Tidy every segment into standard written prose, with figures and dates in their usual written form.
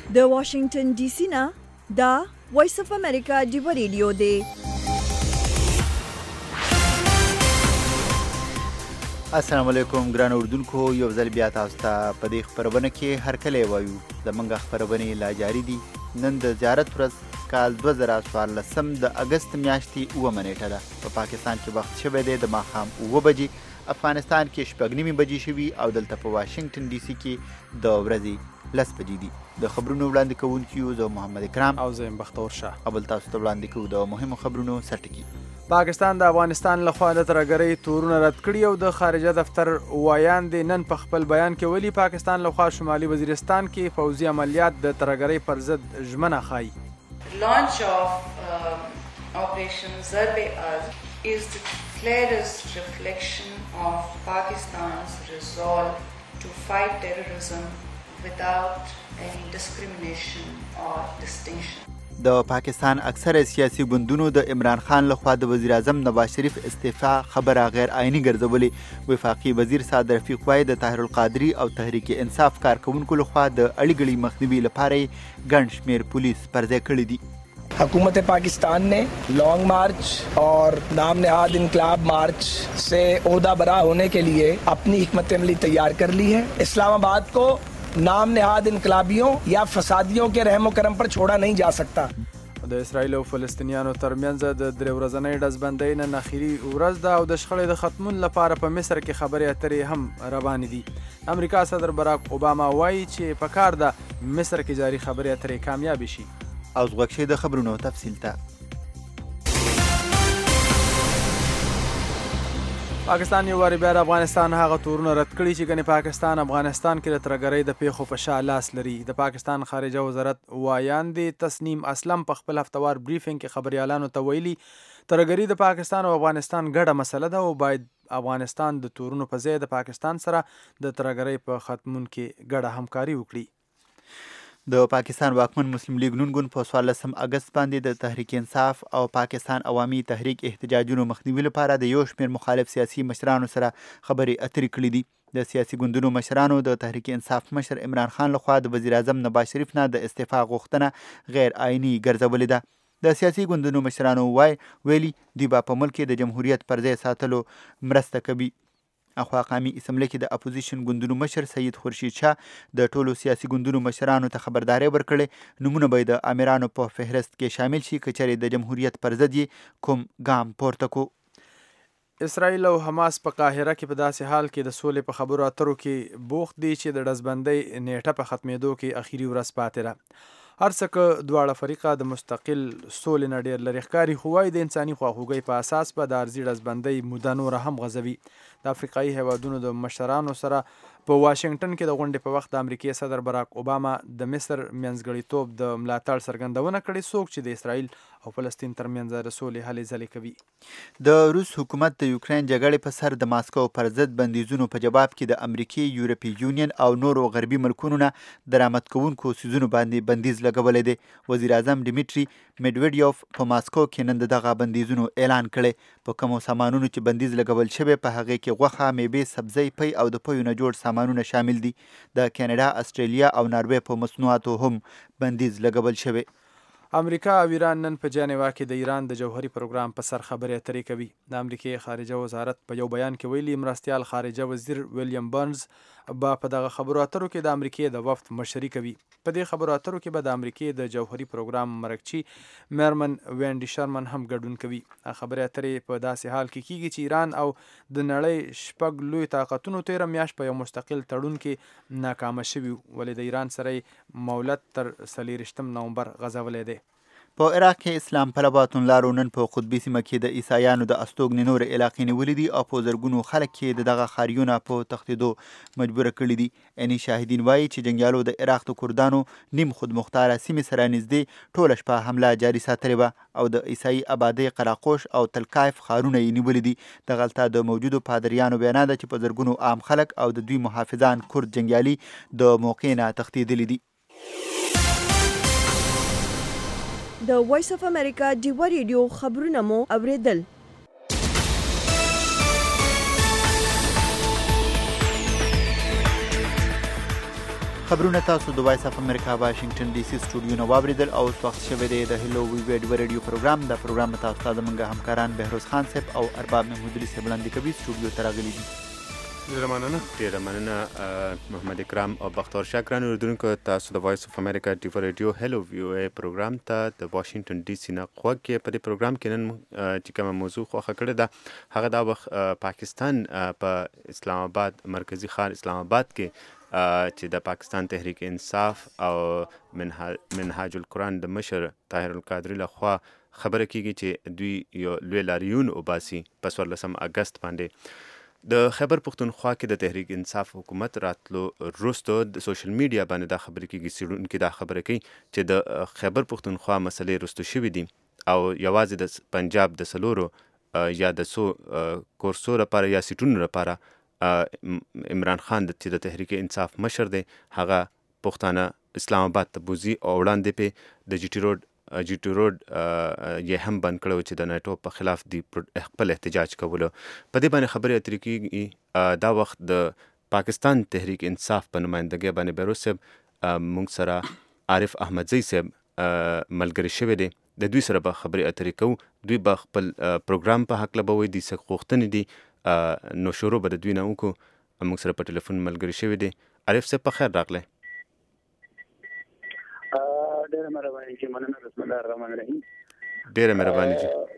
د واشنگټن ډي سي نه دا وایس اف امریکا ډیو ریډیو دی. السلام علیکم ګران اردوونکو، یو ځل بیا تاسو ته په دې خپرونه کې هرکلی وایو. زموږ خپرونې لا جاري دي. نن د زیارت ورځ کال 2014 د اګست میاشتې 9 نیټه ده. په پاکستان کې وخت شوی دی د ماښام 9 بجې، افغانستان کې 9:30 بجې شوي او دلته په واشنگټن ډي سي کې د ورځې 10 بجې دي. د خبرونو وړاندې کوونکي یو زه محمد اکرام او زه بختور شاه. اول تاسو ته وړاندې کوو د مهمو خبرونو سرټکي. پاکستان د افغانستان لخوا د ترهګرۍ تورونه رد کړي او د خارجه دفتر وایاند نن په خپل بیان کې ویلي پاکستان لخوا شمالي وزیرستان کې فوزي عملیات د ترهګرۍ پر ضد ژمنه ښایي. Launch of Operation Zarb-e-Azb is the clearest reflection of Pakistan's resolve to fight terrorism without any discrimination or distinction. د پاکستان اکثره سیاسي ګوندونو د عمران خان لخوا د وزیر اعظم نواز شریف استعفا خبره غیر آئینی ګرځولې. وفاقي وزیر سعد رفیق وایي د طاهر القادري او تحریک انصاف کارکونکو لخوا د اړیګړي مخنیوي لپاره ګڼ شمیر پولیس پرځای کړي دي. हुकूमत पाकिस्तान ने लॉन्ग मार्च और नाम नहाद इनकलाब मार्च से ओहदा बरा होने के लिए अपनी हिकमत अमली तैयार कर ली है. इस्लामाबाद को नाम नहाद इनकलाबियों या फसादियों के रहम करम पर छोड़ा नहीं जा सकता. د اسرائیل او فلسطینیانو ترمنځ د درې ورځنۍ ډزبندۍ نن اخري ورځ ده او د شخړې د ختمون لپاره په مصر کې خبرې اترې هم روانې دي. امریکا صدر براک اوباما وایي چې په کار ده مصر کې جاري خبرې اترې کامیابې شي. او غوږ شئ د خبرونو تفصیل ته. پاکستان یو وارې بیا د افغانستان هغه تورونه رد کړي چې ګنې پاکستان افغانستان کې د ترهګرۍ د پیښو په شا لاس لري. د پاکستان خارجه وزارت وایاندې تسنیم اسلم په خپل هفتوار بریفینګ کې خبریالانو ته ویلي ترهګري د پاکستان او افغانستان ګډه مسله ده او باید افغانستان د تورونو په ځای د پاکستان سره د ترهګرۍ په ختمون کې ګډه همکاري وکړي. د پاکستان واکمن مسلم لیگ نون ګوند په 14 اګست باندې د تحریک انصاف او پاکستان عوامي تحریک احتجاجونو مخنیوي لپاره د یو شمېر مخالف سیاسي مشرانو سره خبرې اترې کړې دي. د سیاسي ګوندونو مشرانو د تحریک انصاف مشر عمران خان لخوا د وزیر اعظم نواز شریف نه د استعفا غوښتنه غیر آئینی ګرځولې ده. د سیاسي ګوندونو مشرانو ویلي دوی به په ملک کې د جمهوریت پر ځای ساتلو مرسته کوي. اخوا قامي اسمبلی کې د اپوزیشن ګوندونو مشر سید خورشید شاه د ټولو سیاسي ګوندونو مشرانو ته خبرداری ورکړې نمونه به د امیرانو په فهرست کې شامل شي که چېرې د جمهوریت پر ضد کوم ګام پورته کو. اسرائیل او حماس په قاهره کې په داسې حال کې د سولې په خبرو اترو کې بوخت دي چې د ډزبندۍ نیټه په ختمېدو کې اخیری ورځ پاتې ده. هر څه که دواړه فریقه د مستقل سولې نه ډېر لرې ښکاري خو وایي د انساني خواخوږۍ په اساس به د عرضي ډزبندۍ موده نوره هم غځوي. د افریقایي هیوادونو د مشرانو سره په واشنگټن کې د غونډې په وخت د امریکې صدر براک اوباما د مصر منځګړیتوب د ملاتړ څرګندونه کړې څوک چې د اسرائیل او فلسطین ترمنځ د سولې هلې ځلې کوي. د روس حکومت د یوکرین جګړې په سر د ماسکو پر ضد بندیزونو په جواب کې د امریکې، یورپي یونین او نورو غربي ملکونو نه درآمد کوونکو څیزونو باندې بندیز لګولی دی. وزیر اعظم ډیمیټري میډویډیوف په ماسکو کې نن دغه بندیزونو اعلان کړی. په کومو سامانونو چې بندیز لګول شوی په هغې کې غوښه، میوې، سبزۍ، پی او د پیو نه جوړ سامانونه شامل دي. د کاناډا، استرالیا او ناروې په مصنوعاتو هم بندیز لګول شوی. امریکا او ایران نن په جنیوا کې د ایران د جوهري پروګرام په سر خبرې اترې کوي. د امریکې خارجه وزارت په یو بیان کې ویلي مرستیال خارجه وزیر ویلیام برنز به په دغه خبرو اترو کې د امریکې د وفد مشري کوي. په دې خبرو اترو کې به د امریکې د جوهري پروګرام مرکچی میرمن وینډي شرمن هم ګډون کوي. خبرې اترې په داسې حال کې کیږي چې ایران او د نړۍ 6 لوی طاقتونو تېره میاشت په یو مستقل تړون کې ناکامه شوي ولې د ایران سره مولد تر 24 نومبر غځولی دی. په عراق کې اسلام طلباتون لارو نن په قطبي سیمه کې د عیسایانو د استوګنې نور علاقې نیولې دي او په زرګونو خلک کې د دغه ښاریونه په تښتېدو مجبوره کړي دي. یعنې شاهدین وایي چې جنګیالو د عراق د کردانو نیم خودمختاره سیمې سره نږدې ټوله شپه حمله جاري ساتلې وه او د عیسایي آبادۍ قراقوش او تلکایف ښارونه یې نیولي دي. دغلته د موجودو پادریانو بیانه ده چې په زرګونو عام خلک او د دوی محافظان کرد جنګیالي د موقع نه تښتېدلي دي. د وایس اف امریکا ډیو ریډیو خبرونه مو اوریدل. خبرونه تاسو د وایس اف امریکا واشنگټن ډي سي سټوډیو نه واوریدل او وخت شوه د هلو وی ویډیو رادیو پروګرام د پروګرام تاسو ته زموږ همکاران بهروز خان صاحب او ارباب محمودلی صاحب لاندې کوي سټوډیو ته راغلي دي. ډیره مننه محمد اکرام او بختیار شکران اوریدونکو تاسو د وایس اف امریکا ټي رادیو هلو وی پروګرام ته د واشنگټن ډي سي نه خوږ کې په دې پروګرام کې نن چې کومه موضوع خوښه کړې ده هغه دا وخت پاکستان په اسلام آباد مرکزی ښار اسلام آباد کې چې د پاکستان تحریک انصاف او منهاج القرآن د مشر طاهر القادری لخوا خبره کیږي چې دوی یو لوی لاریون وباسي په 14 اگست باندې. د خیبر پختونخوا کې د تحریک انصاف حکومت راتلو وروسته د سوشل میډیا باندې دا خبرې کیږي څېړونکي دا خبره کوي چې د خیبر پختونخوا مسلې رستو شوي دي او یوازې د پنجاب د څلورو یا د څو کورسو لپاره یا سیټونو لپاره عمران خان چې د تحریک انصاف مشر دی هغه پښتانه اسلام آباد ته بوزي او وړاندې په د جی ټي روډ یې هم بند کړو چې د نایټو په خلاف دی خپل احتجاج کولو. په دې باندې خبرې اترې کېږي. دا وخت د پاکستان تحریک انصاف په نمایندګۍ باندې بهروز صاحب موږ سره عارف احمدزی صاحب ملګری شوی دی. د دوی سره به خبرې اترې کوو. دوی به خپل پروګرام په هکله به وایي دي څه غوښتنې دي نو شروع به د دوی نه وکړو. موږ سره په ټلیفون ملګری شوی دی. عارف صاحب په خیر راغلی. ډېره مهرباني چې مننه. بسم الله الرحمن الرحیم. ډېره مهرباني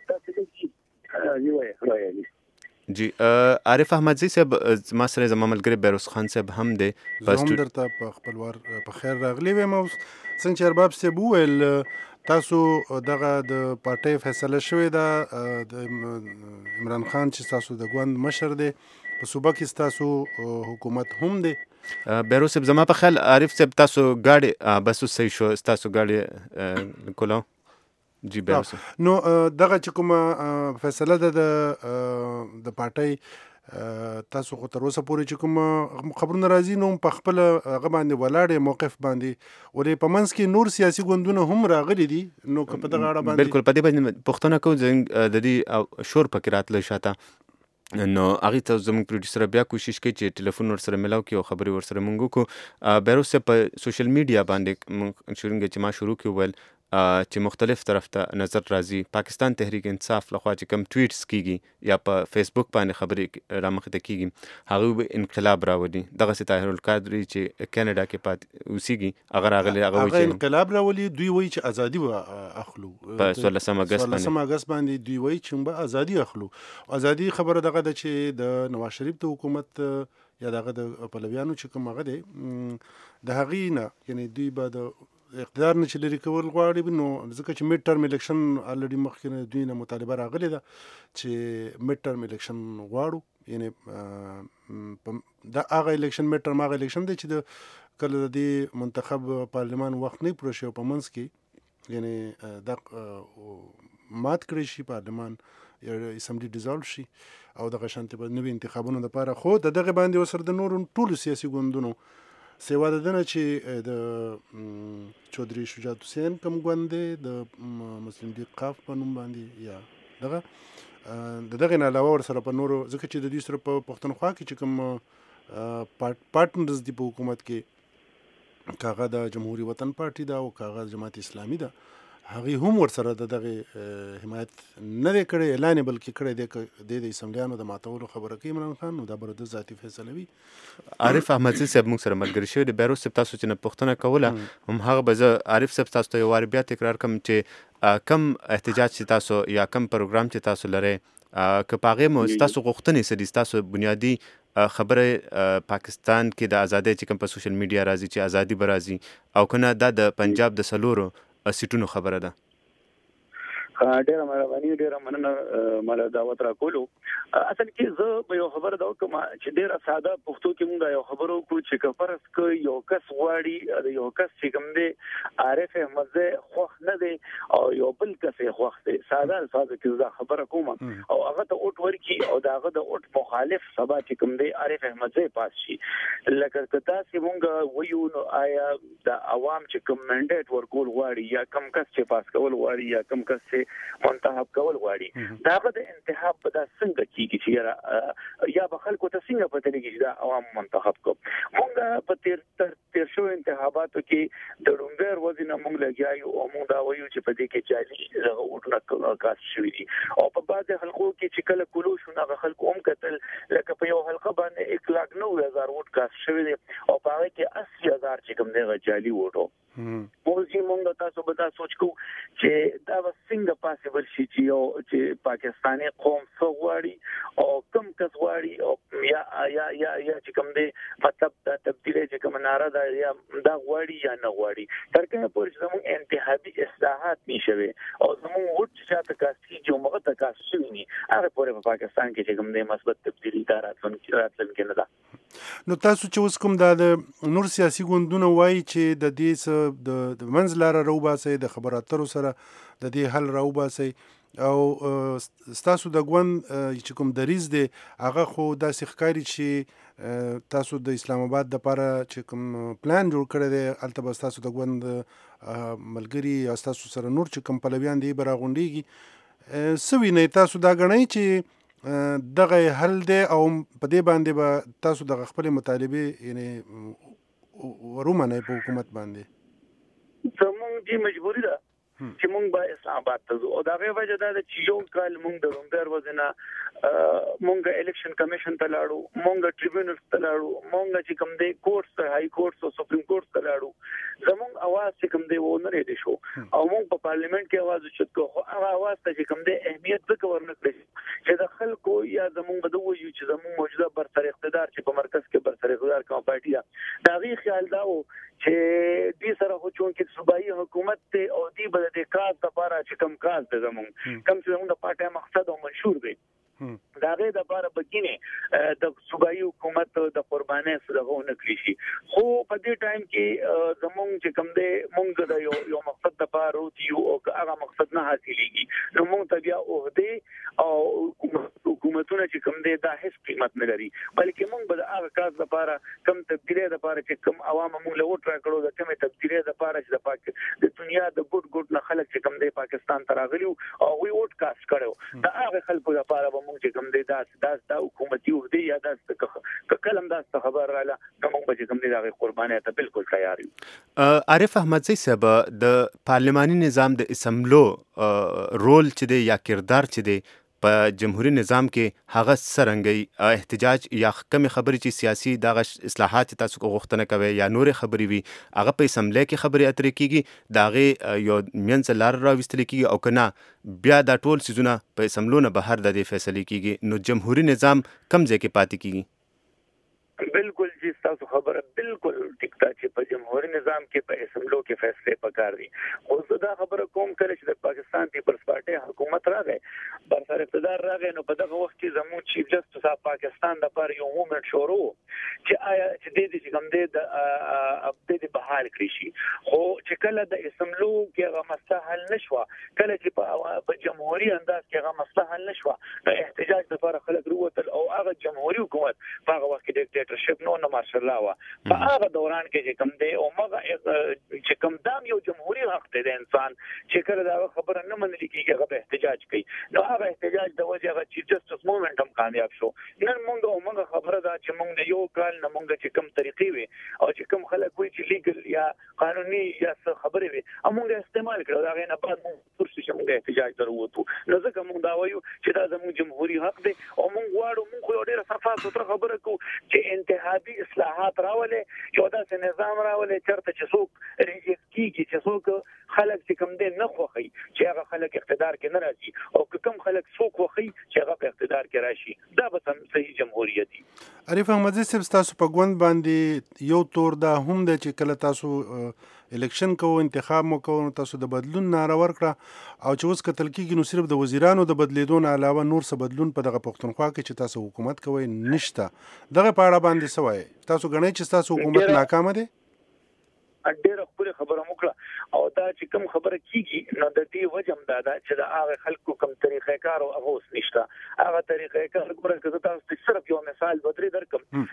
جی عارف احمدزی صاحب ما سره زما ملګری بهروز خان صاحب هم دی. هم درته په خپلوار په خیر راغلی ویم. او څنګه چې ارباب صاحب وویل تاسو دغه د پارټۍ فیصله شوې ده د عمران خان چې تاسو د ګوند مشر دی په صوبه کې تاسو حکومت هم دی. بهروز صاحب زما په خیال عارف صاحب تاسو گاڑی بس صحیح شو تاسو گاڑی کولا جی بهروز صاحب نو دغه چې کومه فیصله ده د پارټۍ تاسو خو تر اوسه پورې چې کوم خبرونه راځي نو په خپل هغه باندې ولاړې موقف باندې ولې په منځ کې نور سیاسي ګوندونه هم راغلي دي نو که په دغه اړه باندې بالکل په دې باندې پوښتنه کوم د دې شور پکې راتلی شاته نو هغه ته زموږ پروډوسر بیا کوشش کوي چې ټلیفون ورسره ملاو کړي او خبرې ورسره مونږ وکړو. بهروز صاحب په سوشل میډیا باندې شروع چې ما شروع کړو ویل چې مختلف طرف ته نظر راځي. پاکستان تحریک انصاف لخوا چې کم ټویټس کیږي یا په فیسبوک باندې خبرې رامخته کیږي هغه به انقلاب راوړي. دغه سي طاهر القادری چې کینیډا کې پات اوسېږي هغه راغلی هغه وایي چې انقلاب راولي. دوی وایي چې ازادي اخلو په 16 اگست باندې دوی وایي چې به ازادي اخلو. ازادي خبره دغه د چې د نواز شریف د حکومت یا دغه د پلویانو چې کوم هغه دی د هغې نه یعنی دوی به د اقتدار نه چې لري کول غواړي نو ځکه چې میډ ټرم الیکشن الریډي مخکې دوی نه مطالبه راغلې ده چې میډ ټرم الیکشن غواړو. یعنی دا هغه الیکشن میډ ټرم هغه الیکشن دی چې د کله د دې منتخب پارلمان وخت نه پوره شي په منځ کې یعنی دا مات کړی شي پارلمان یا اسمبلی ډیزالو شي او دغه شانتي په نوي انتخابونو لپاره خو دغه باندې وسره د نورو ټولو سیاسي ګوندونو سیوا د دنه چې د چودري شجاعت حسین کوم ګوند دی د مسلم لیگ قاف په نوم باندې یا دغه نه علاوه ورسره په نورو ځکه چې د دې سره په پښتونخوا کې چې کوم پارټنرز دی په حکومت کې کاغه د جمهوریت وطن پارټي دا او کاغه جماعت اسلامي دا هغه هم ورسره دغه حمایت نه کړي اعلان بلکې کړي د اسمبلیانو د ماتولو خبره کوي عمران خان نو دا بر د ذاتی فیصله وي. عارف احمدزی صاحب موږ سره ملګری شوی دی. بهروز صاحب تاسو چې نه پوښتنه کوله هم هغه به زه عارف صاحب تاسو ته یو وار بیا تکرار کوم چې کم احتجاج چې تاسو یا کم پروګرام چې تاسو لرئ که په هغې مو ستاسو غوښتنې څه دي ستاسو بنیادي خبره پاکستان کې د ازادۍ چې کوم په سوشل میډیا راځي چې ازادي به راځي او که نه دا د پنجاب د څلورو سیټونو خبره ده. ډېره مهرباني ډېره مننه مالا دعوت را کولو. اصل کې زه په یو خبره دا وکم چې ډېره ساده پښتو کې مونږ یو خبرو کو چې کفرس ک یو کس غواړي یو کس چې کوم دی عارف احمدزی خوښ نه دی او یو بل کس خوښ دی ساده کې دا خبره کوم او هغه ته اوټ ورکی او داغه د اوټ مخالف سبا چې کوم دی عارف احمدزی پاس شي لکه کتا چې مونږ ویو نو آیا د عوام چې کوم منډیټ ورکول غواړي یا کم کس چې پاس کول غواړي یا کم کس چې منتخب کول غواړي داغه د انتخاب په دا څنګه کیږي چې یا به خلکو ته څنګه پته لګي چې دا عوام منتخب کو مونږ په تیر شو انتخاباتو کې د رومبر وزن مونږ لګیایو او مونږ دا وایو چې په دې کې جالي دغه وټونه کاس شوی دي او په بعض حلقو کې چې کله کولو شو هغه خلکو هم کتل لکه په یو حلقه باندې 1,09,000 وټ کاس شوی دي او په هغه کې 80,000 چې کوم دی جالي وټو موږ مونږ تاسو به دا سوچ کو چې دا څنګه پاسبل شي چې پاکستاني قوم څوغواړي او کم کس غواړي او یا چې کوم دی مطلب دا تبدیلی چې کوم ناره دا یا دا غواړي یا نه غواړي تر کومه پورې چې زموږ انتخابي اصلاحات نشوي او زموږ وټ چې تاسو کاسي چې موږ ته کاسي وي هغه پورې په پاکستان کې چې کوم دی مثبت تبدیلی راتلونکي نه ده. نو تاسو چې اوس کوم د نور سیاسي ګوندونه وایي چې د دې د منځ لاره راوباسي د خبرو اترو سره د دې حل راوباسي او تاسو د ګوند چې کوم دریز دی هغه خو داسې ښکاري چې تاسو د اسلام آباد د لپاره چې کوم پلان جوړ کړی دی هلته به ستاسو د ګوند ملګري یا ستاسو سره نور چې کوم پلویان دي به راغونډېږي څه وینئ تاسو دا ګڼئ چې دغه حل دی او په دې باندې به تاسو دغه خپلې مطالبې یعنې ورومنئ په حکومت باندې زموږ دې مجبوري ده چې مونږ به اسلام آباد ته ځو او دا غي وجه دا چې یو کال مونږ د رومبر وزنه مونږ الیکشن کمیشن ته لاړو مونږ ټریبیونل ته لاړو مونږ چې کوم دی کورټس ته هاي کورټس او سپریم کورټ ته لاړو زمونږ اواز چې کوم دی و نه لري شو او مونږ په پارلیمنت کې اواز وچت کو هغه اواز ته چې کوم دی اهمیت څه ورنکړي چې د خلکو یا زمونږ بده وایو چې زمونږ موجوده برتر اقتدار چې په مرکز کې برتر اقتدار کوم پارټي ده دا غي خیال دا و چې دې سره خو چون کې صوبایي حکومت ته او دې بل د کار لپاره چې کم کار ته زمونږ کم چې زمونږ د پارټي مقصد او منشور دی دا غي د لپاره بګینه د صوبایي حکومت د قربانۍ سره غوونه کړی شي خو په دې ټایم کې زمونږ چې کم دی مونږ د یو مقصد لپاره روتیو او هغه مقصد نه حاصلېږي نو مونږ ته بیا عہده او حکومتونه چې کم دی دا هیڅ قیمت نه لري بلکې مونږ به هغه کار لپاره کم تبدیلی لپاره چې کم عوام مونږ له وټ راکړو د کومه تبدیلی لپاره چې د دنیا د ګډ نه خلک چې کم دی پاکستان ته راغلي او وی وټ کاس کړو دا هغه خلکو لپاره به مونږ چې کم دی دا حکومتي عہده یا دا کلم دا خبر رااله موږ به چې کم دی دا قرباني ته بالکل تیار یو. عارف احمدزی صاحب د پارلماني نظام د اسمبلو رول چې دی یا کردار چې دی په جمهوریت نظام کې هغه څرنګه احتجاج یا کمی خبرې چې سیاسي دغه اصلاحات تاسو کو غوښتنه کوي یا نور خبرې وي هغه په اسمبلی کې خبرې اترې کیږي داغه یو منځ لار راوستل کیږي او کنه بیا دا ټول سيزونه په اسمبلو نه بهر د فیصله کیږي نو جمهوریت نظام کم ځای کې پاتې کیږي. بالکل جی تاسو خبره بالکل ټیک ده چې په جمهوریت نظام کې په اسمبلو کې فیصله پکار دي او زه دا خبره کوم کله چې د پاکستان پیپلز پارټي حکومت راغی برسر اقتدار راغی نو په دغه وخت کې زموږ چیف جسټس اف پاکستان د پر یو مومنت شروع چې آیا چې د دې کوم د اپډیټ بحال کړی شي خو چې کله د اسمبلو کې هغه مسله حل نشوه کله چې په جمهوریت انداز کې هغه مسله حل نشوه د احتجاج لپاره خلک وروتل او هغه جمهوریت حکومت په هغه وخت کې ډیکټیټرشپ نو مارشل لا په هغه دوران کې چې کوم دی او مګه چې کوم دام یو جمهوریت حق دی انسان چې کله دا خبره نه منل کیږي هغه احتجاج کوي نو هغه احتجاج د وجه هغه چیف جسټس موومېنټ هم کامیاب شو نن موږ خبره ده چې موږ یو کال نه موږ چې کوم طریقې وي او چې کوم خلک وي چې لیګل یا قانوني یا څه خبرې وي موږ استعمال کړو دا غي نه بعد موږ چې موږ احتجاج دروته نو ځکه موږ دا وایو چې دا زموږ جمهوریت حق دی او موږ غواړو موږ ډېر صفه ستر خبره کوو چې انتخابي اصلاحات راولې یو داسې نظام راولې چرته چې څوک ریجیکټ کیږي چې څوک خلک چې کوم دین نه خوخي چې هغه خلک اقتدار کې نه راځي او کوم خلک څوک خوخي چې هغه په اقتدار کې راشي دا به سم صحیح جمهوریت دی. عارف احمدزی صاحب تاسو په ګوند باندې یو تور دا هم د چې کله تاسو الیکشن کوو انتخاب مو کوو تاسو د بدلون ناره ورکړه او چې اوس کتل کېږي نو صرف د وزیرانو د بدلیدو نه علاوه نور څه بدلون په دغه پښتونخوا کې چې تاسو حکومت کوئ نشته دغه په اړه باندې څه وایي تاسو ګڼئ چې تاسو حکومت ناکامه دی؟ ډېر خپل خبره وکړه او دا چې کوم خبره کیږي نو د دې وجم دا چې د هغه خلکو کوم طریقې کار او هغه نشته هغه طریقې کار ګوره که تاسو صرف یو مثال بدري درکم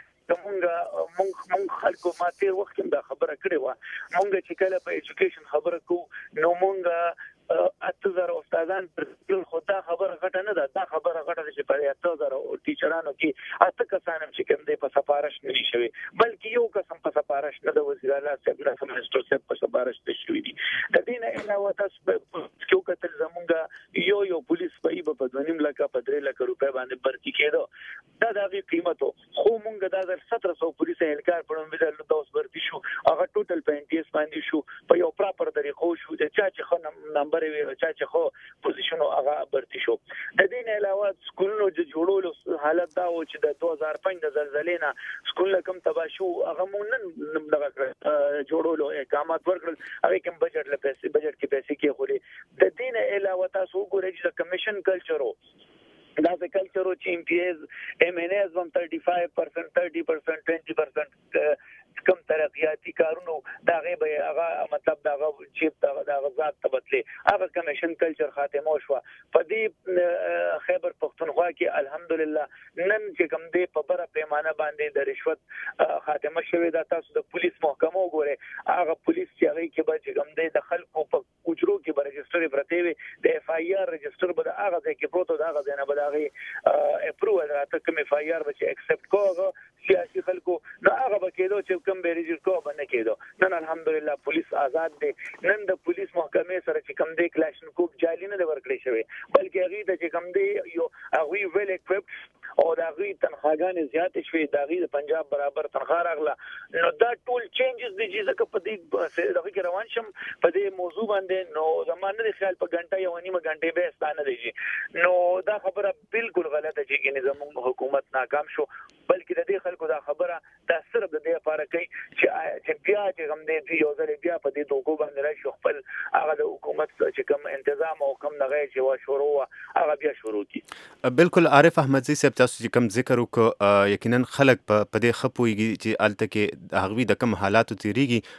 مونږ خلکو ما تیر وخت کې دا خبره کړې و مونږ چې کله په ایجوکیشن خبره کو نو مونږ 8000 او استادان خو دا خبره غټه نه ده. دا خبره غټه ده چې په 8000 ټیچرانو کې 8 کسان هم چې کوم دی په سفارش نه شوي، بلکې یو کس په سفارش نه د وزیر اعلی صاحب له منسټر صاحب په سفارش ته شوي دي. د دې نه علاوه تاسو په کتل زمونږ یو پولیس په 2.5 لک په 3 لک روپے باندې برتی کېدو. دا د قیمتو خو مونږ د 1700 پولیس اهلکار په نوم بدل تاسو برتی شو، هغه ټوټل 25 باندې شو په یو پراپر طریقو شو چې چا چې نمبر وی چا چې خو پوزیشن هغه برتی شو. د دې نه علاوه سکولونو د جوړولو حالت دا و چې د 2005 د زلزلې نه سکول کم تبا شو، هغه مونږ نن دغه جوړولو اقامات ورکړل، هغه کوم بجټ کې پیسې کې خوري. د دې نه علاوه تاسو وګورئ چې د کمیشن کلچرو دا د کلچرو چې امپیز MNAs هم 35%, 30%, 20% کم ترقیاتی کارونو دا غیبه هغه مطلب دا چې دا ذات تبدلې هغه کمیشن کلچر خاتمه شو. په دې خیبر پختونخوا کې الحمدلله نن چې کوم دی په بره پیمانه باندې د رشوت خاتمه شوې. دا تاسو د پولیس محکمه وګورئ، هغه پولیس چې هغه کې به چې کوم دی د خلکو په کوچرو کې به رجسټر پرته وي، د FIR رجسټر به هغه ځای کې پروت دا هغه نه به هغه اپروول راته کوم FIR به چې اکسپټ کوغه سیاسي خلکو نو هغه به کېدو چې کوم به رجسټر کو باندې کېدو. نن الحمدلله پولیس آزاد دي. نن د پولیس محکمې سره چې کوم دی کلاشن کوک جالي نه ورکړی شوی، بلکې هغه د چې کوم دی یو هغه ویل اکوپډ او د هغه تنخواګانې زیات شوي، د هغه د پنجاب برابر تنخواه راغله. نو دا ټول چینجز دي چې زکه په دې دغه کې روان شم په دې موضوع باندې. نو زمانه د خیال په غنټه یو نیمه غنټه به ستانه دی. نو دا خبره بالکل غلطه چې کې نظام حکومت ناکام شو، بلکې د دې خلکو دا خبره دا صرف د دې لپاره کوي چې بیا چې هم دې یو ځل بیا په دې دوکو باندې راشي خپل هغه د حکومت چې کوم تنظیم او کوم دغه چې وا شروع هغه بیا شروع کی. بالکل عارف احمدزی صاحب تاسو چې کوم ذکر وکړو یقینا خلک په دې خپويږي چې الته کې هغوی د کوم حالاتو تیریږي،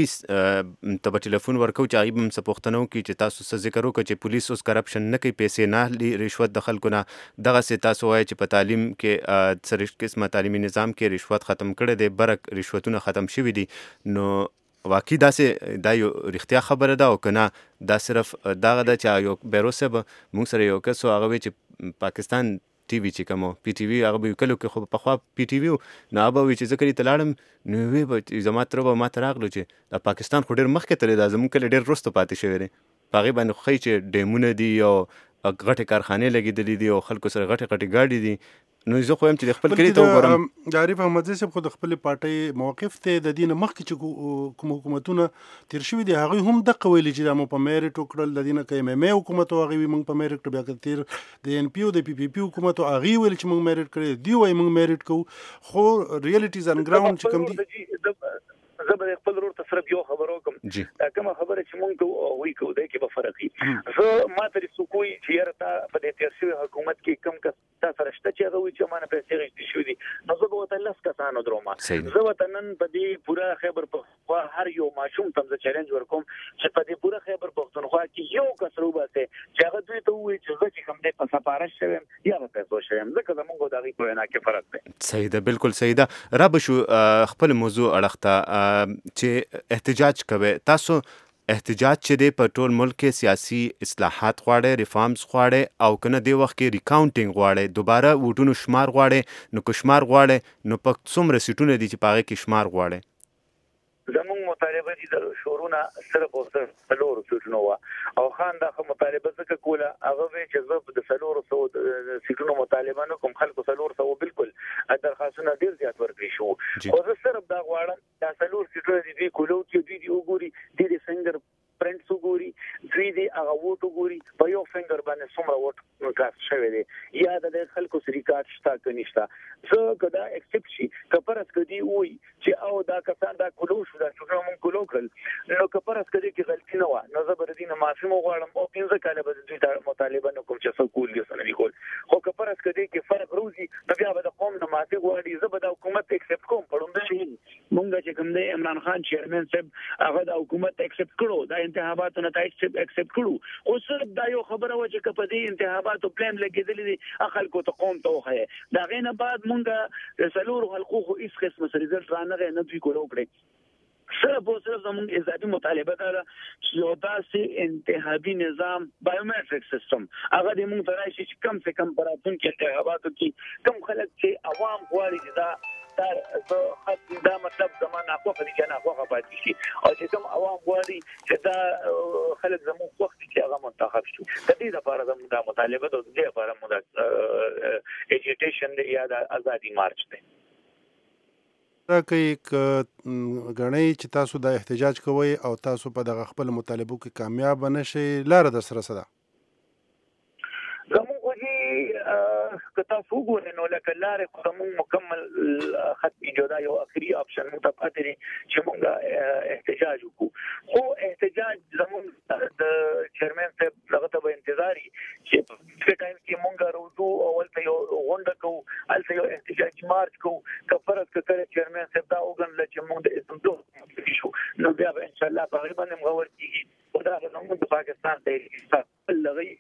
هغوی ته په ټلیفون ورکو چې هغوی هم څه پوښتنه وکړي چې تاسو څه ذکر وکړو چې پولیس اوس کرپشن نه کوي، پیسې نه اخلي، رشوت د خلکو نه. دغسې تاسو وایي چې په تعلیم کې څه قسمه تعلیمي نظام کې رشوت ختم کړی دی، برک رشوتونه ختم شوي دي. نو واقعي داسې دا یو رښتیا خبره ده او که نه دا صرف دغه ده چې یو بیروسه به موږ سره یو کس هغه وی چې پاکستان ټي وي چې کوم PTV هغه به کلو کې خو پخوا PTV نو هغه وی چې ځکه یې تلاړم نو وی به زما تر به ما ته راغلو چې د پاکستان خو ډېر مخکې تللی دا زموږ کلی ډېر وروسته پاتې شوی دی. په هغې باندې خو ښایي چې ډیمونه دي او غټې کارخانې لګېدلې دي او خلکو سره غټې ګاډي دي. نو زه خو هم چې د خپل کلي ته وګورم عارف احمدزی صاحب خو د خپل پارټۍ موقف ته د دین مخکې چې کوم حکومتونه تیر شوي دي هغه هم دغه ویلي چې دا مو په میرټ وکړل، د دینه کې MMA حکومت او هغه موږ په میرټ بیا کتیر د NPO د PPP حکومت او هغه ویل چې موږ میرټ کړی دی وای موږ میرټ کو. خو ریالټیز ان ګراوند چې کوم دي زه به خپل ورور ته صرف یو خبرو کوم دا کومه خبره چې مونږ کوو وی کوو د کې به فرق وي. زه ما ته رسوکوي چې یاره په دې تیر شوی حکومت کې کم کس تاسو رشته چې هغه وي چې مانه پیسې غوښتي شوې دي نو زه به ورته لس کسانو درومه. زه ورته نن په دې پوره خیبر پختونخوا هر یو ماشوم ته زه چیلنج ورکوم چې په دې پوره خیبر پختونخوا کې یو کس روباسه چې هغه دوی ته وایي چې زه چې کوم دې په سفارش شوم یا په پیسو شوم ځکه زمونږ د هغې په وینا کې فرق دی. صحیح ده، بالکل صحیح ده. را به شو خپل موضوع اړخ ته چې احتجاج کوي. تاسو احتجاج چې دی په ټول ملک کې سیاسي اصلاحات غواړي، ریفارمز غواړي او کنه دی وخت کې ریکاونټینګ غواړي، دوباره ووټونو شمار غواړي. نو که شمار غواړي نو په څومره سیټونه دي چې په هغې کې شمار غواړي؟ زمونږ مطالبه دي د شورونه صرف او صرف 4 سیټونو او خان دا مطالبه ځکه کوله هغه وی چې زه د 400 سیټونو مطالبه نه کوم، خلکو 400 بالکل درخواستونه ډیر زیات ورکړي شو. خو زه صرف دا غواړم دا 4 سیټونه دي کولو چې دوی وګوري د فنګر پرنټس وګوري، دوی دی هغه ووټ وګوري په یو فنګر باندې څومره ووټ کاست شوی دی یا د خلکو سره ریکارډ شته که نشته. زه که دا اکسپټ شي که پرس که دی وایي چې او دا کسان دا کولو شو دا څومره مونږ کولو کړل نو که پرس که دی کې غلطي نه وه نو زه به د دې نه معافي وغواړم او 15 کاله به دوی ته مطالبه نه کوم چې څه کول دي څه نه دي کول. خو که پرس که دی کې فرق روزي نو بیا به د قوم نه معافي غواړي. زه به د حکومت اکسپټ کوم په لومړي مونږ چې کوم دی عمران خان چیرمن صاحب هغه د حکومت اکسپټ کړو د انتخاباتو نتایج اکسپټ کړو. خو صرف دا یو خبره وه چې که په دې انتخاباتو پلان لګېدلې دي خلکو ته قوم ته وښیه. د هغې نه بعد مونږ د 4 حلقو خو هېڅ قسمه ریزلټ رانغی نه دوی کولو کړی. صرف او صرف زموږ اضافي مطالبه ده چې یو داسې انتخابي نظام بایومټریک سیستم هغه د موږ ترای شي چې کم څه کم پر راتلونکي انتخاباتو کې کم خلک چې عوام غواړي چې دا مطلب زمانه اخوخه دي چې اخوخه پاتې شي او چې کوم عوام غواړي چې دا خلک زموږ وخت چې هغه منتخب شي د دې لپاره زموږ د مطالبه د دې لپاره موږ اجیټیشن یا د ازادي مارچ دی دا کوي غنۍ چې تاسو د احتجاج کوئ او تاسو په دغه خپل مطالبو کې کامیاب نشئ لاره در سره ده که تاسو وګورئ نو لکه لارې خو زموږ مکمل ختمي جدا یو اخري آپشن مو ته پاتې دی چې موږ احتجاج وکړو خو احتجاج زموږ د چیرمن صاحب دغه ته به انتظاري چې په ټایم کې موږ راوځو او ولته یو غونډه کوو هلته یو احتجاج مارچ کوو که فرض کړه چیرمن صاحب دا وګڼله چې موږ د اسمبلی شو نو بیا به انشاءالله په هغې باندې مغور کېږي خو دا زموږ د پاکستان د لغوي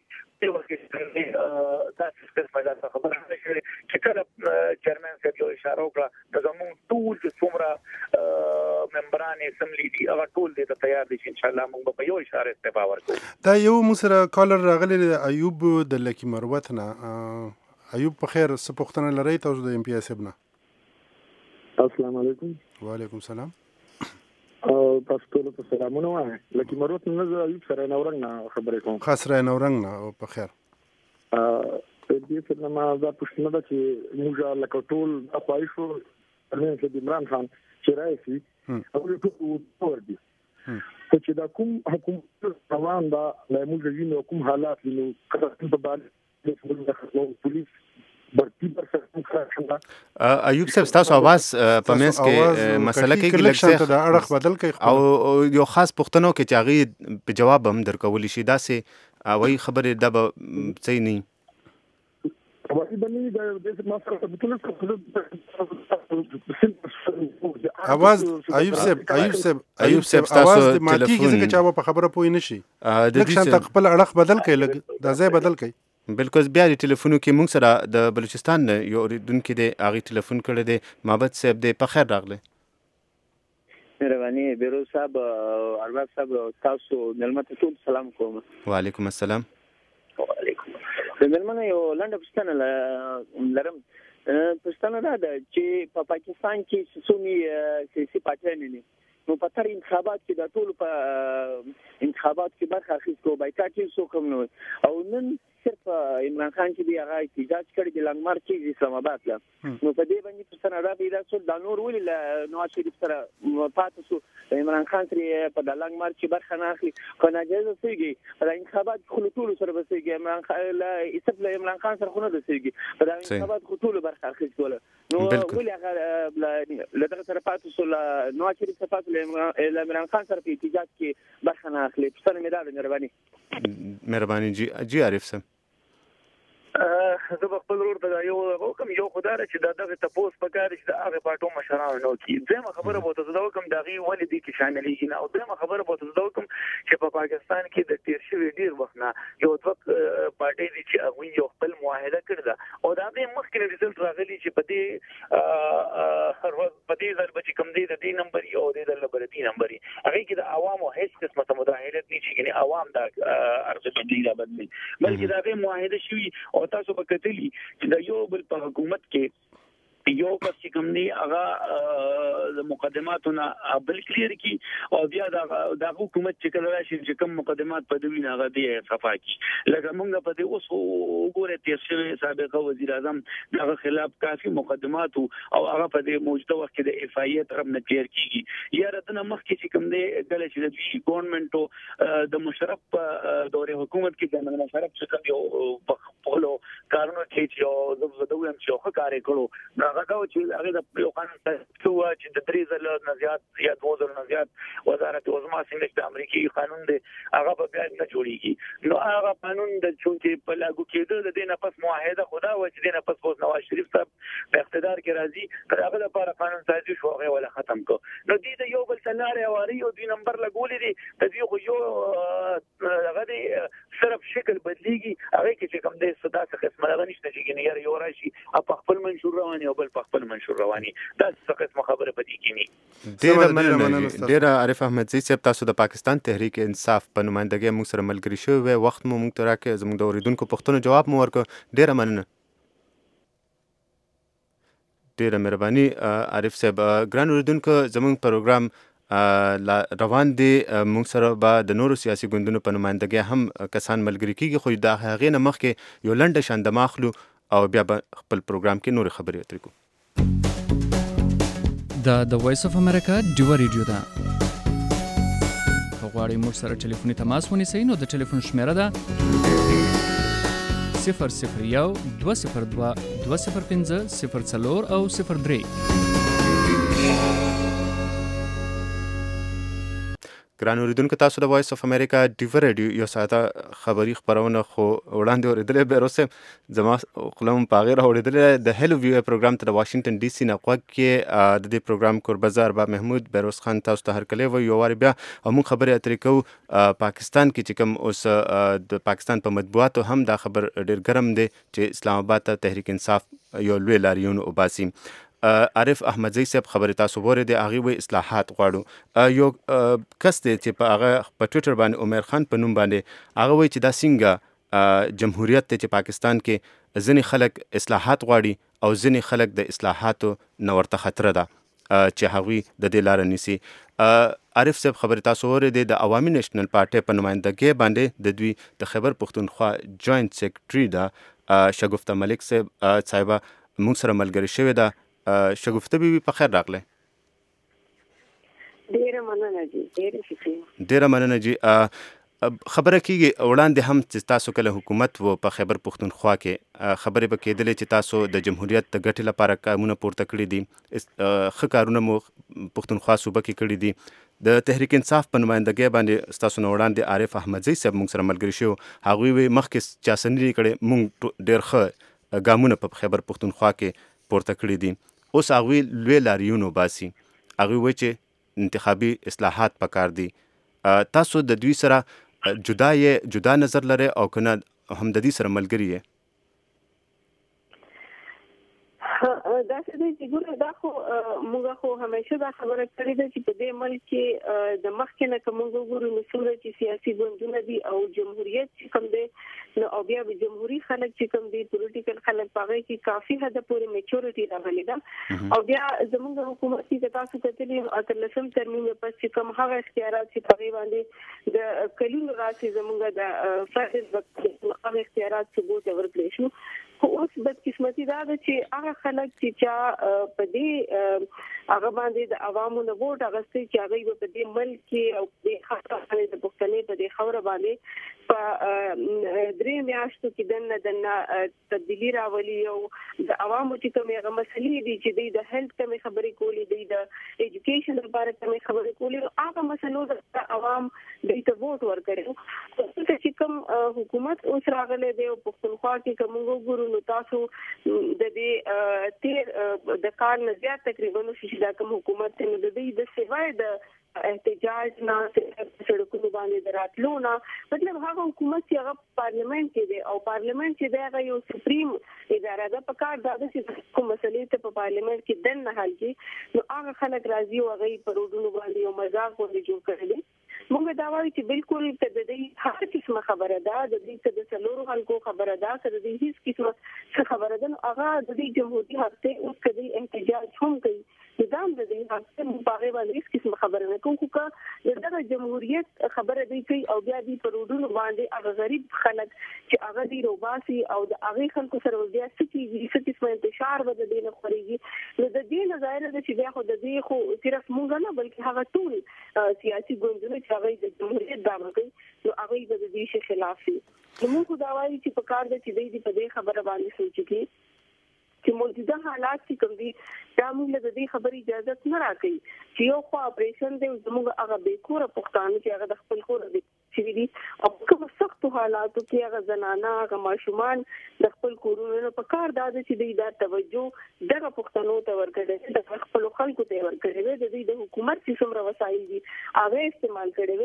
تاسو قسمه دا خبره شوې چې کله چیرمن صاحب یو اشاره وکړه د زموږ ټول چې څومره ممبران اسمبلی دي هغه ټول دې ته تیار دي چې ان شاء الله موږ په یو اشاره استفاده ورکړو دا یو مسره کالر راغلی ایوب د لکی مروت نه ایوب په خیر څه پوښتنه لرئ تاسو د ام پی اس اب نه السلام علیکم وعلیکم السلام تاسو ټول ته سلامونه وایم لکه مروت نه زه ایوب سره نورنګ نه خبرې کوم خاص را نورنګ نه په خیر دې څه ما دا پوښتنه ده چې موږ لکه ټول خواهشو ترمن چې عمران خان چې راځي او ټول ورته چې دا کوم حکومت روان دا موږ وینو کوم حالات وینو کله په باندې د پولیس ایوب صاحب تاسو आवाज په منځ کې مسله کې لږ د اړخ بدل کوي او یو خاص پوښتنه کې چې هغه په جواب هم درکول شي دا سه وایي خبره د صحیح نه आवाज ایوب صاحب تاسو ماتی کې چې په خبره پوي نشي د دې خپل اړخ بدل کوي لګ دا ځای بدل کوي بالکل بیا د ټلیفونو کې موږ سره د بلوچستان یو اوریدونکو دی هغه ټلیفون کړی دی محمد صاحب دی په خیر راغلی مهرباني بیرو صاحب ارباب صاحب تاسو ملمت ټول سلام کوم وعلیکم السلام وعلیکم ملمنه یو لنډه پوښتنه لرم پوښتنه دا ده چې په پاکستان کې سونی سیاسي پارټیان نه نو په تر انتخابات کې د ټول په انتخابات کې برخه اخیستو بایکاټ یې سو کوم نو او نن صرف عمران خان چې دی هغه احتجاج کړی د لنګ مارچ کې اسلام آباد له نو په دې باندې پوښتنه را پیدا شو د نور ولې نواز شریف سره پاتې شو عمران خان سره په د لنګ مارچ کې برخه نه اخلي خو ناجایز سيږي په انتخابات خو ټول سره بسيږي عمران خان له اسف عمران خان سره خو نه بسيږي په انتخابات خو ټول برخه اخیستول نو ولې هغه لدغه سره پاتې شو نواز شریف سره پاتې عمران خان سره په احتجاج کې برخه نه اخلي پوښتنه مې ده مهرباني جی عارف صاحب زه په خپل ورور ته یو کوم یو خدای چې دغه تاسو په کار چې د هغه پټو مشرانو نو کې زما خبره بوته زه کوم دغه ولې دي کې شاملېږي نه او زما خبره بوته زه کوم چې په پاکستان کې د تیر شوی ډیر وخت نه یو دوه پارټي دي چې هغه یو خپل معاهده کړل او دا به مخکې ريزلټ راغلي چې په دې ځل به کوم دي د دې نمبر یو د لبر دي نمبر هغه کې د عوامو هیڅ قسمه مداخلت نه شي یعنی عوام دا ارزښت دی را بدلی بلکې دا به معاهده شوی او تاسو په کتلی چې د یو بل په حکومت کې یو کس چې کوم دی هغه د مقدماتونه بل کلیر کی او بیا د حکومت چې کله راشي چې کوم مقدمات په دوی نه غدي صفا کی لکه موږ په دې اوس وګوره تیر شوی سابق وزیر اعظم دغه خلاف کافي مقدمات او هغه په دې موجوده وخت کې د اف ای ای طرف نه کلیر کیږي یا راتنه مخکې چې کوم دی کله چې د ګورنمنت د مشرف دورې حکومت کې د مشرف څخه یو په خپل کارونو کې چې د دویم چې کار کړو هغه چې هغه د یو قانون څو چې د 3000 نه زیات یا 2000 نه زیات وزارت عظما څنګه د امریکایي قانون دی هغه په بیا نه جوړیږي نو هغه قانون د چونکې په لاګو کېدو د دې نه پس معاهده خدا و چې دې نه پس اوس نواز شریف صاحب په اقتدار کې راځي هغه لپاره قانون سازي شو هغه ولا ختم کو نو دې د یو بل سناري اواري او دوی نمبر لګولې دي د دې خو یو هغه دی صرف شکل بدلیږي هغه کې چې کوم دې صدا څخه قسمه غنښت چې ګنې یو راشي په خپل منشور رواني او بل په خپل منشور رواني دا څه قسمه خبره پدې کې نه. ډېر عارف احمدزي صاحب تاسو د پاکستان تحریک انصاف په نمائندګۍ موږ سره ملګري شوي وخت مو موږ ته راکړئ زموږ د اورېدونکو پوښتنو جواب مو ورکړ. ډېره مننه. ډېره مهرباني عارف صاحب. ګران اورېدونکو زموږ پروګرام روان دي موږ سره به د نورو سیاسي ګوندونو په نمائندګۍ هم کسان ملګري کیږي خو د هغې نه مخکې یو لنډه شاندمه اخلو او بیا به خپل پروګرام کې نورې خبرې اترې کوو. د وایس اف امریکا ډیوه ریډیو ده. که غواړئ موږ سره ټلیفوني تماس ونیسئ نو د ټلیفون شمیره ده 001 202 205 04 او 03. ګران اورېدونکو تاسو د وایس اف امریکا ډیوه ریډیو یو ساعته خبري خپرونه خو وړاندې اورېدلې بیروس صاحب زما خوله مو په هغې راوړېدلې د هیلو ویو پروګرام ته د واشنګټن ډي سي نه غوږ کې د دې پروګرام کوربزه ارباب محمود بیروس خان تاسو ته هرکلی وایي یو وارې بیا او موږ خبرې اترې کوو پاکستان کې چې کوم اوس د پاکستان په مطبوعاتو هم دا خبر ډېر ګرم دی چې اسلام آباد ته تحریک انصاف یو لوی لاریون وباسي. عارف احمدزي صاحب خبرې تاسو وورې دی هغې وایي اصلاحات غواړو. یو کس دی چې په هغه په ټویټر باندې عمر خان په نوم باندې هغه وایي چې دا څنګه جمهوریت دی چې پاکستان کې ځینې خلک اصلاحات غواړي او ځینې خلک د اصلاحاتو نه ورته خطره ده چې هغوی د دې لاره نیسي. عارف صاحب خبرې تاسو وورې دی د عوامي نیشنل پارټۍ په نمایندګۍ باندې د دوی د خیبر پښتونخوا جوینټ سیکرټري ده شګفته ملک صاحبه موږ سره ملګرې شوې ده. شګفته بیبي په خیر راغلی. ډېره مننه جی. ډېره مننه جی. خبره کېږي وړاندې هم چې تاسو کله حکومت و په خیبر پښتونخوا کې خبرې به کېدلې چې تاسو د جمهوریت د ګټې لپاره کارونه پورته کړي دي ښه کارونه مو پښتونخوا صوبه کې کړي دي. د تحریک انصاف په نمایندګۍ باندې ستاسو نه وړاندې عارف احمدزي صاحب موږ سره ملګري شو هغوی وایي مخکې چا څه نه دي کړی موږ ډېر ښه ګامونه په خیبر پښتونخوا کې پورته کړي دي. اوس هغوی لوی لاریون وباسي هغوی وایي چې انتخابي اصلاحات پکار دي. تاسو د دوی سره جدا نظر لرئ او که نه هم د دې سره ملګري یې؟ داسې دی چې ګوره دا خو موږ خو همیشه دا خبره کړې ده چې په دې ملک کې د مخکې نه که موږ وګورو نو څومره چې سیاسي ګوندونه دي او جمهوریت چې کوم دی نو او بیا به جمهوري خلک چې کوم دي پولیټیکل خلک په هغې کې کافي حده پورې میچورټي راغلې ده او بیا زموږ حکومت چې تاسو کتلي اتلسم ترمیم نه پس چې کوم هغه اختیارات چې په هغې باندې د کلونو راځي زموږ د فرد وخت هغه اختیارات ثبوت ورکړي شو. خو اوس بدقسمتي دا ده چې هغه خلک چې چا په دې هغه باندې د عوامو نه ووټ اخیستی چې هغوی په دې ملک کې او دې خاصه باندې د پښتنې په دې خاوره باندې په 3 میاشتو کې دننه تبدیلي راولي او د عوامو چې کومې هغه مسلې دي چې دوی د هیلث کمې خبرې کولې دوی د ایجوکیشن لپاره کمې خبرې کولې هغه مسلو د عوام دوی ته ووټ ورکړي. چې کوم حکومت اوس راغلی دی او پښتونخوا کې که موږ وګورو نو تاسو د دې تیر د کال نه زیات تقریبا چې دا کوم حکومت نو د دې د سیوای د احتجاج نه سړکونو باندې دراتلو نه مطلب هغه حکومت چې هغه پارلیمنت کې دی او پارلیمنت چې دی هغه یو سپریم اداره ده په کار دا چې کوم مسلې ته په پارلیمنت کې دننه حل کړي نو هغه خلک راځي او هغه په روډونو باندې یو مذاق باندې جوړ کړي. موږ دا وایو چې بالکل د دې هر قسمه خبره ده د دې د څلورو خلکو خبره ده د دې هیڅ قسمه خبره ده هغه د دې جمهوریت حق ته اوس کدي احتجاج هم کوي نظام د دې حق ته مبارزه باندې هیڅ قسمه خبره نه کوي چې دغه جمهوریت خبره دی کوي او بیا دې پرودونو باندې هغه غریب خلک چې هغه دی روباسي او د هغه خلکو سره بیا سکیږي څه قسمه انتشار به د دې نه خوريږي نو د دې نظر د چې بیا خو د دې خو صرف مونږ نه بلکې هغه ټول سیاسي ګوندونه چې هغه د جمهوریت دعوه کوي نو هغه د دې خلاف دي. موږ دا وایي چې په کار د چې دې په دې خبره باندې سوچ کی چې موجوده حالات چې کوم دي دا موږ له دې خبرې اجازه نه راکړي چې یو خو اپریشن دی زموږ هغه به کور پښتانه چې هغه د خپل کور دی چې دي او کوم سخت حالاتو کې هغه زنانه هغه ماشومان د خپل کورونو په کار دا چې دوی دا توجه دغه پښتنو ته ورکړي د خپل خلکو ته ورکړي د دې د حکومت چې څومره وسایل دي هغه استعمال کړي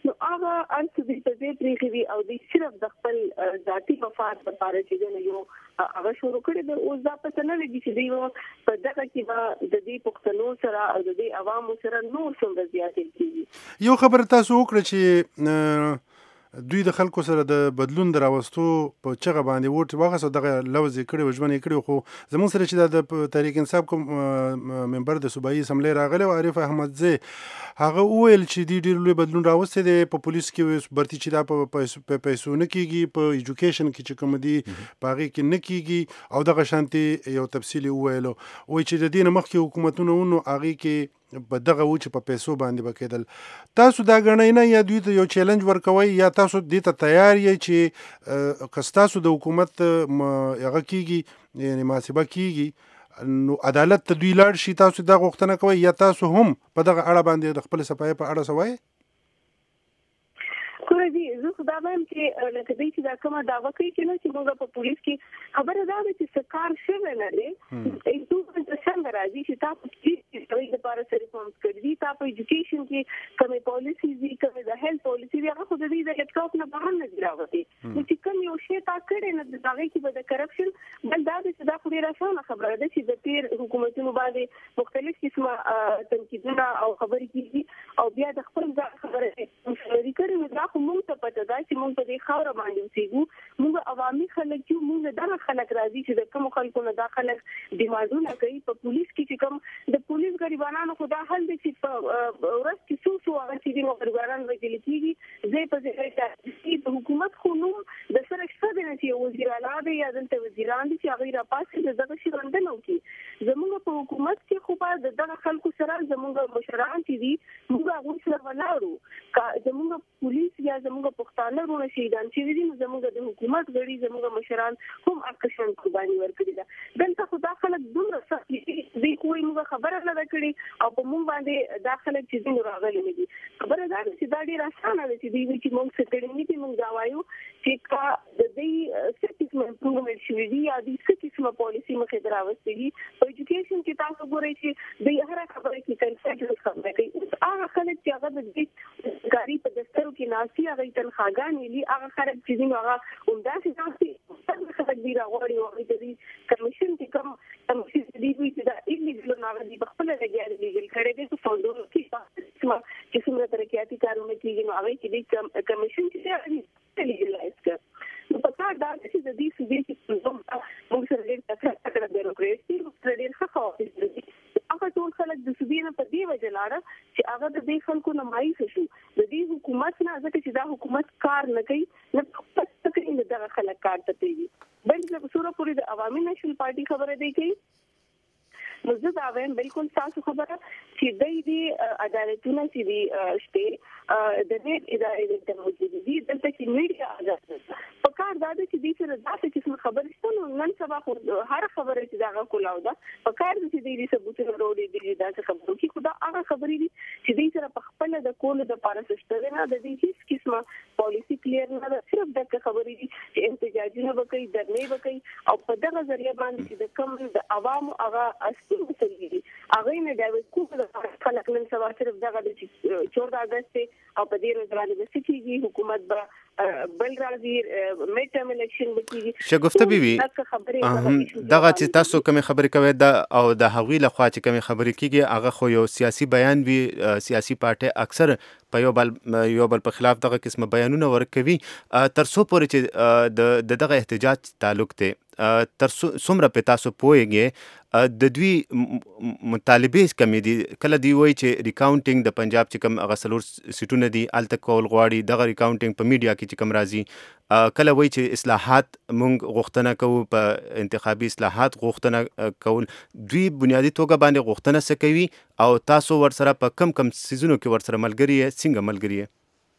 نو هغه انت د دې پریخي او د صرف د خپل ذاتی مفاد لپاره چې یو هغه شروع کړی د اوس دا پته نه لګي چې دی په دغه کې به د دې پښتنو سره او د دې عوامو سره نور څومره زیاتې کیږي. یو خبر تاسو وکړه چې دوی د خلکو سره د بدلون دراوستو په چغه باندې ووټ واغسته دغه لوز کړي وجمن کړي خو زمون سره چې د تحریک انصاف کوم ممبر د صوبایي اسمبلی راغلی او عارف احمد زی هغه وویل چې دی ډیر لوی بدلون راوسته دی په پولیس کې برتی چې دا په پیسو نه کیږي په ایجوکیشن کې چې کوم دی باغې کې نه کیږي او دغه شانتي یو تفصیلی وویلو وای چې د دین مخکې حکومتونو ونو هغه کې په دغه و چې په پیسو باندې بکیدل. تاسو دا غنئ نه یا دوی ته یو چیلنج ورکوي یا تاسو دې ته تیار یې چې کستاسو د حکومت هغه کیږي یعنی محاسبه کیږي نو عدالت ته دوی لاړ شي تاسو دا غوښتنه کوي یا تاسو هم په دغه اړه باندې د خپل صفای په اړه سوای؟ کومې زه خدا وایم چې لکه دې چې دا کومه داوا کوي چې موږ په پولیس کې خبره ده چې سرکار شوه نه لري ایک دوه څنګه راځي چې تاسو چې د لپاره سره کوم کړی تاسو ایجوکیشن کې کومه پالیسي دي کومه د هیلث پالیسي دي هغه خو د دې د لیپټاپ نه بهر نه راوځي چې کوم یو شی تا کړی نه د هغه کې به د کرپشن بل دا چې دا خو ډیره اسانه خبره ده چې د تیر حکومتونو باندې مختلف قسمه تنقیدونه او خبرې کیږي او بیا د خپل ځای خبره کوي کړي دا خو موږ ته پته ده چې موږ په دې خاور باندې اوسېږو موږ عوامي خلک یو موږ دغه خلک راځي چې د کوم خلکو نه دا خلک ډیمانډونه کوي په پولیس کې چې کوم د پولیس غریبانو خو دا حل دي چې په ورځ کې څو هغه چې د غریبانو وکیل کیږي زه په دې د حکومت خو نو د سره شته نه چې وزیر اعلی دی یا دلته وزیران دي چې هغه را پاسې دغه شی باندې نو کی زموږ په حکومت کې خو په دغه خلکو سره زموږ مشران چې دي موږ هغه سره ولاړو زموږ پولیس یا زموږ پښتانه ورونه شهیدان چې دي زموږ د حکومت غړي زموږ مشران هم اکشن قرباني ورکړي ده دلته خو دا خلک دومره سخت دي کوی موږ خبره نه کړې او په موږ باندې دا خلک چې دین راغلي نه دي خبره دا چې دا ډیر اسانه ده چې دوی چې موږ څه کړی نه دي موږ دا وایو چې کا د دې سټیټمنټ امپروومنت شوی دی یا د سټیټمنټ پالیسی مخې دراوستي دي په ایجوکیشن کې تاسو ګورئ چې د هر خبره کې کنسنټ خبره کوي هغه خلک چې هغه د دې کاری په دفترو کې ناسي هغه تنخواګانې لري هغه خلک چې دین هغه همداسې ناسي خلک دی راغوري او د دې کمیشن کې کوم کمیشن دی چې دا ایلیګل نه دی په خپل لګیا دی لیګل کړي دي په فوندو کې چې څومره ترقیاتي کارونه کیږي نو هغه کې د کمیشن کې دی لیګلایز کړ نو په کار دا چې د دې سوي چې موږ سره ډېر تکړه بیروکراسي سره ډېر ښه خواهش دي هغه ټول خلک د سوي نه په دې وجه لاړه چې هغه د دې خلکو نه مایوس شو د دې حکومت نه ځکه چې دا حکومت کار نه کوي نه پته کوي نه دغه خلک کار ته کوي بل څه سوره پوری د عوامي نېشنل پارټي خبره دی کوي نو زه دا وایم بالکل تاسو خبره چې د دې عدالتونو چې دی شته د دې ادارې د موجودي دي دلته چې میډیا آزاد په کار دا چې دې سره ذاتي قسم خبرې شته نن سبا خو هر خبره چې دا کولاو ده په کار چې دې ثبوتونه وروړي دي دا څه خبرو کې خدا هغه خبرې دي چې دې سره په خپل د کول د پاره سشته نه د دې هیڅ قسمه پالیسی کلیر نه ده صرف د خبرې دي چې احتجاجونه وکړي درنې وکړي او په دغه ذریعہ باندې چې د کوم د عوامو هغه هغه نه دا کومه خلک نن سبا صرف دغه د 14 اگست او په دې ورځ باندې د سټیږي حکومت به بل راځي میډ ټرم الیکشن وکړي شګفته بیبي دغه چې تاسو کوم خبرې کوي دا او د هغوی له خوا چې کوم خبرې کیږي هغه خو یو سیاسي بیان وي سیاسي پارټي اکثر په یو بل په خلاف دغه قسمه بیانونه ورکوي تر څو پورې چې دغه احتجاج تعلق ته تر څومره په تاسو پوهیږئ د دوی مطالبې کمی دي کله دی وایي چې ریکاونټینګ د پنجاب چې کوم هغه څلور سیټونه دي هلته کول غواړي دغه ریکاونټینګ په میډیا کې چې کوم راځي کله وایي چې اصلاحات موږ غوښتنه کوو په انتخابي اصلاحات غوښتنه کول دوی بنیادي توګه باندې غوښتنه څه کوي او تاسو ورسره په کم سیزونو کې ورسره ملګري یې څنګه ملګري یې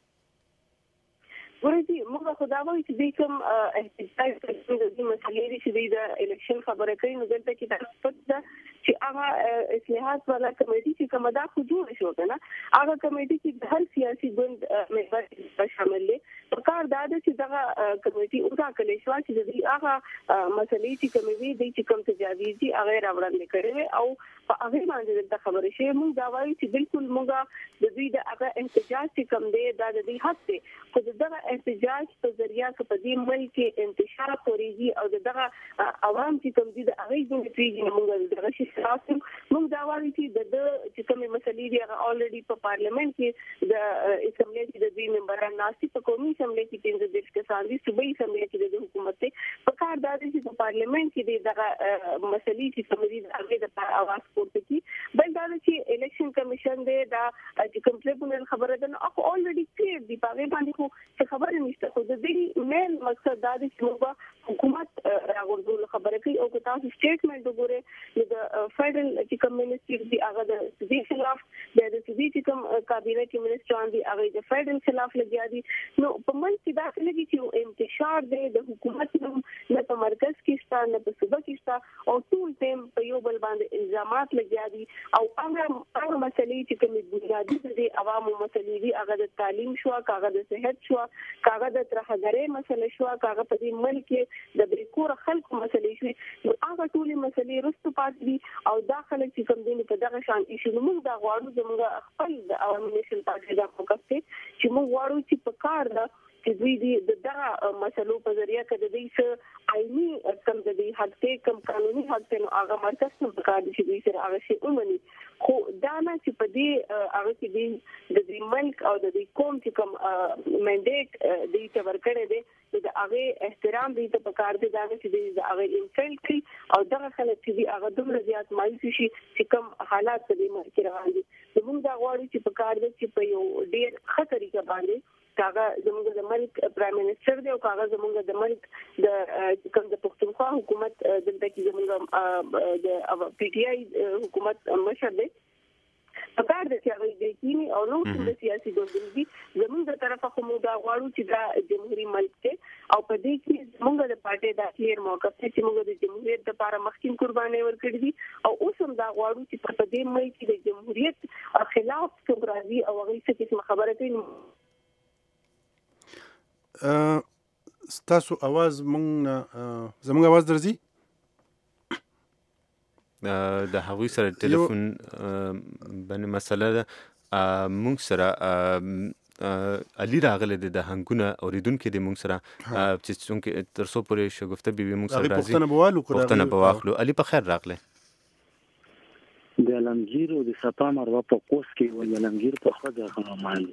ورته موږ خدا وایي چې د کوم احتجاج د مسلې چې د الیکشن خبره کوي نو دلته کې تاسو پته چې هغه اصلاحات والا کمیټي چې کومه دا خو جوړ شو کنه هغه کمیټي چې هر سیاسي ګوند ممبر شامل دي په کار دا چې دغه کمیټي اوسه کلی شو چې د هغه مسلې چې کومې وي د کوم تجاویز دي هغه راوړل کړي او په هغه باندې د خبرې شي موږ دا وایو چې بالکل موږ د دوی د هغه احتجاج چې کوم دی دا د دې حق دی خو دغه احتجاج په ذریعہ په دې ملک کې انتشار کوي او دغه عوام چې کوم دي د هغه د پیږي موږ دغه شي تاسو موږ دا وایو چې د چې کومه مسلې دی هغه الریډي په پارلیمنت کې د اسمبلی کې د دوی ممبران ناسي په قومي اسمبلی کې د دې کسان دي صوبایي اسمبلی کې د حکومت په کار دا دي چې په پارلیمنت کې دغه مسلې چې کوم دي هغه د اواز پورته کی بل دا چې الیکشن کمیشن دی دا چې کوم ټریبونل خبره ده نو الریډي کلیر دی په باندې خو خبره نشته خو د دې مین مقصد دا دی چې موږ حکومت راغورځول خبره کوي او که تاسو سټیټمنټ وګورئ د فدرل چې کوم منیسټر دی هغه د سدي خلاف د سدي چې کوم کابینه کې منیسټران دی هغه د فدرل خلاف لګیا دي نو په من کې دا لګي چې انتشار دی د حکومت نه په مرکز کې شته نه په صوبه کې شته او ټول ټیم په یو بل باندې الزامات لګیا دي او هغه مسلې چې کوم بنیادی دي عوامو مسلې دي هغه د تعلیم شو هغه د صحت شو هغه د ترهګرۍ مسلې شو هغه په دې ملک کې د بریکور خلکو مسلې شو نو هغه ټول مسلې رستو پاتې دي او داخله چې کوم دي په دغه شان ایشو موږ دا غواړو زموږ خپل د عوامي نشل پارټي دا فوکس دی چې موږ غواړو چې په کار ده چې دوی دې دغه مسلو په ذریعہ کې د دې څه آئینی کم د دې حق ته کم قانوني حق ته نو هغه مرکز ته په کار دي چې دوی سره هغه شی ومني خو دا نه چې په دې هغه کې د دې ملک او د دې قوم چې کوم منډیټ دې ته ورکړی دی د هغه احترام دې ته په کار دي دا چې د هغه انسلټ کوي او دغه خلک چې هغه دومره زیات مایوس شي چې کوم حالات په دې ملک روان دي موږ دا غواړو چې په کار دي چې په یو ډیر ښه طریقه باندې کاغه زموږ د ملک پرایم منسٹر دی او کاغه زموږ د ملک د کوم د پښتونخوا حکومت دلته کې زموږ د پی ټ آی حکومت مشر دی په کار د چې هغه د کینی او نو د سیاسي ګوندونو دي زموږ د طرفه کوم دا غواړو چې دا جمهوریت ملک دی او په دې کې زموږ د پارټي د کلیر موقف چې موږ د جمهوریت لپاره مخکین قرباني ورکړې دي او اوس هم دا غواړو چې په دې ملک کې د جمهوریت خلاف څه راځي او هغه څه قسم خبره کوي ستاسو आवाज مونږ زموږ आवाज درځي د هغوی سره ټلیفون باندې مسله ده مونږ سره علي راغلی د هنګونه اوریدونکو د مونږ سره چې څنګه تر څو پورې شګفته بي مونږ سره راځي پښتنه به واخلو علي په خیر راغلی د علمگیر او د سپا مروا په کوس کې و علمگیر په خځه غنمال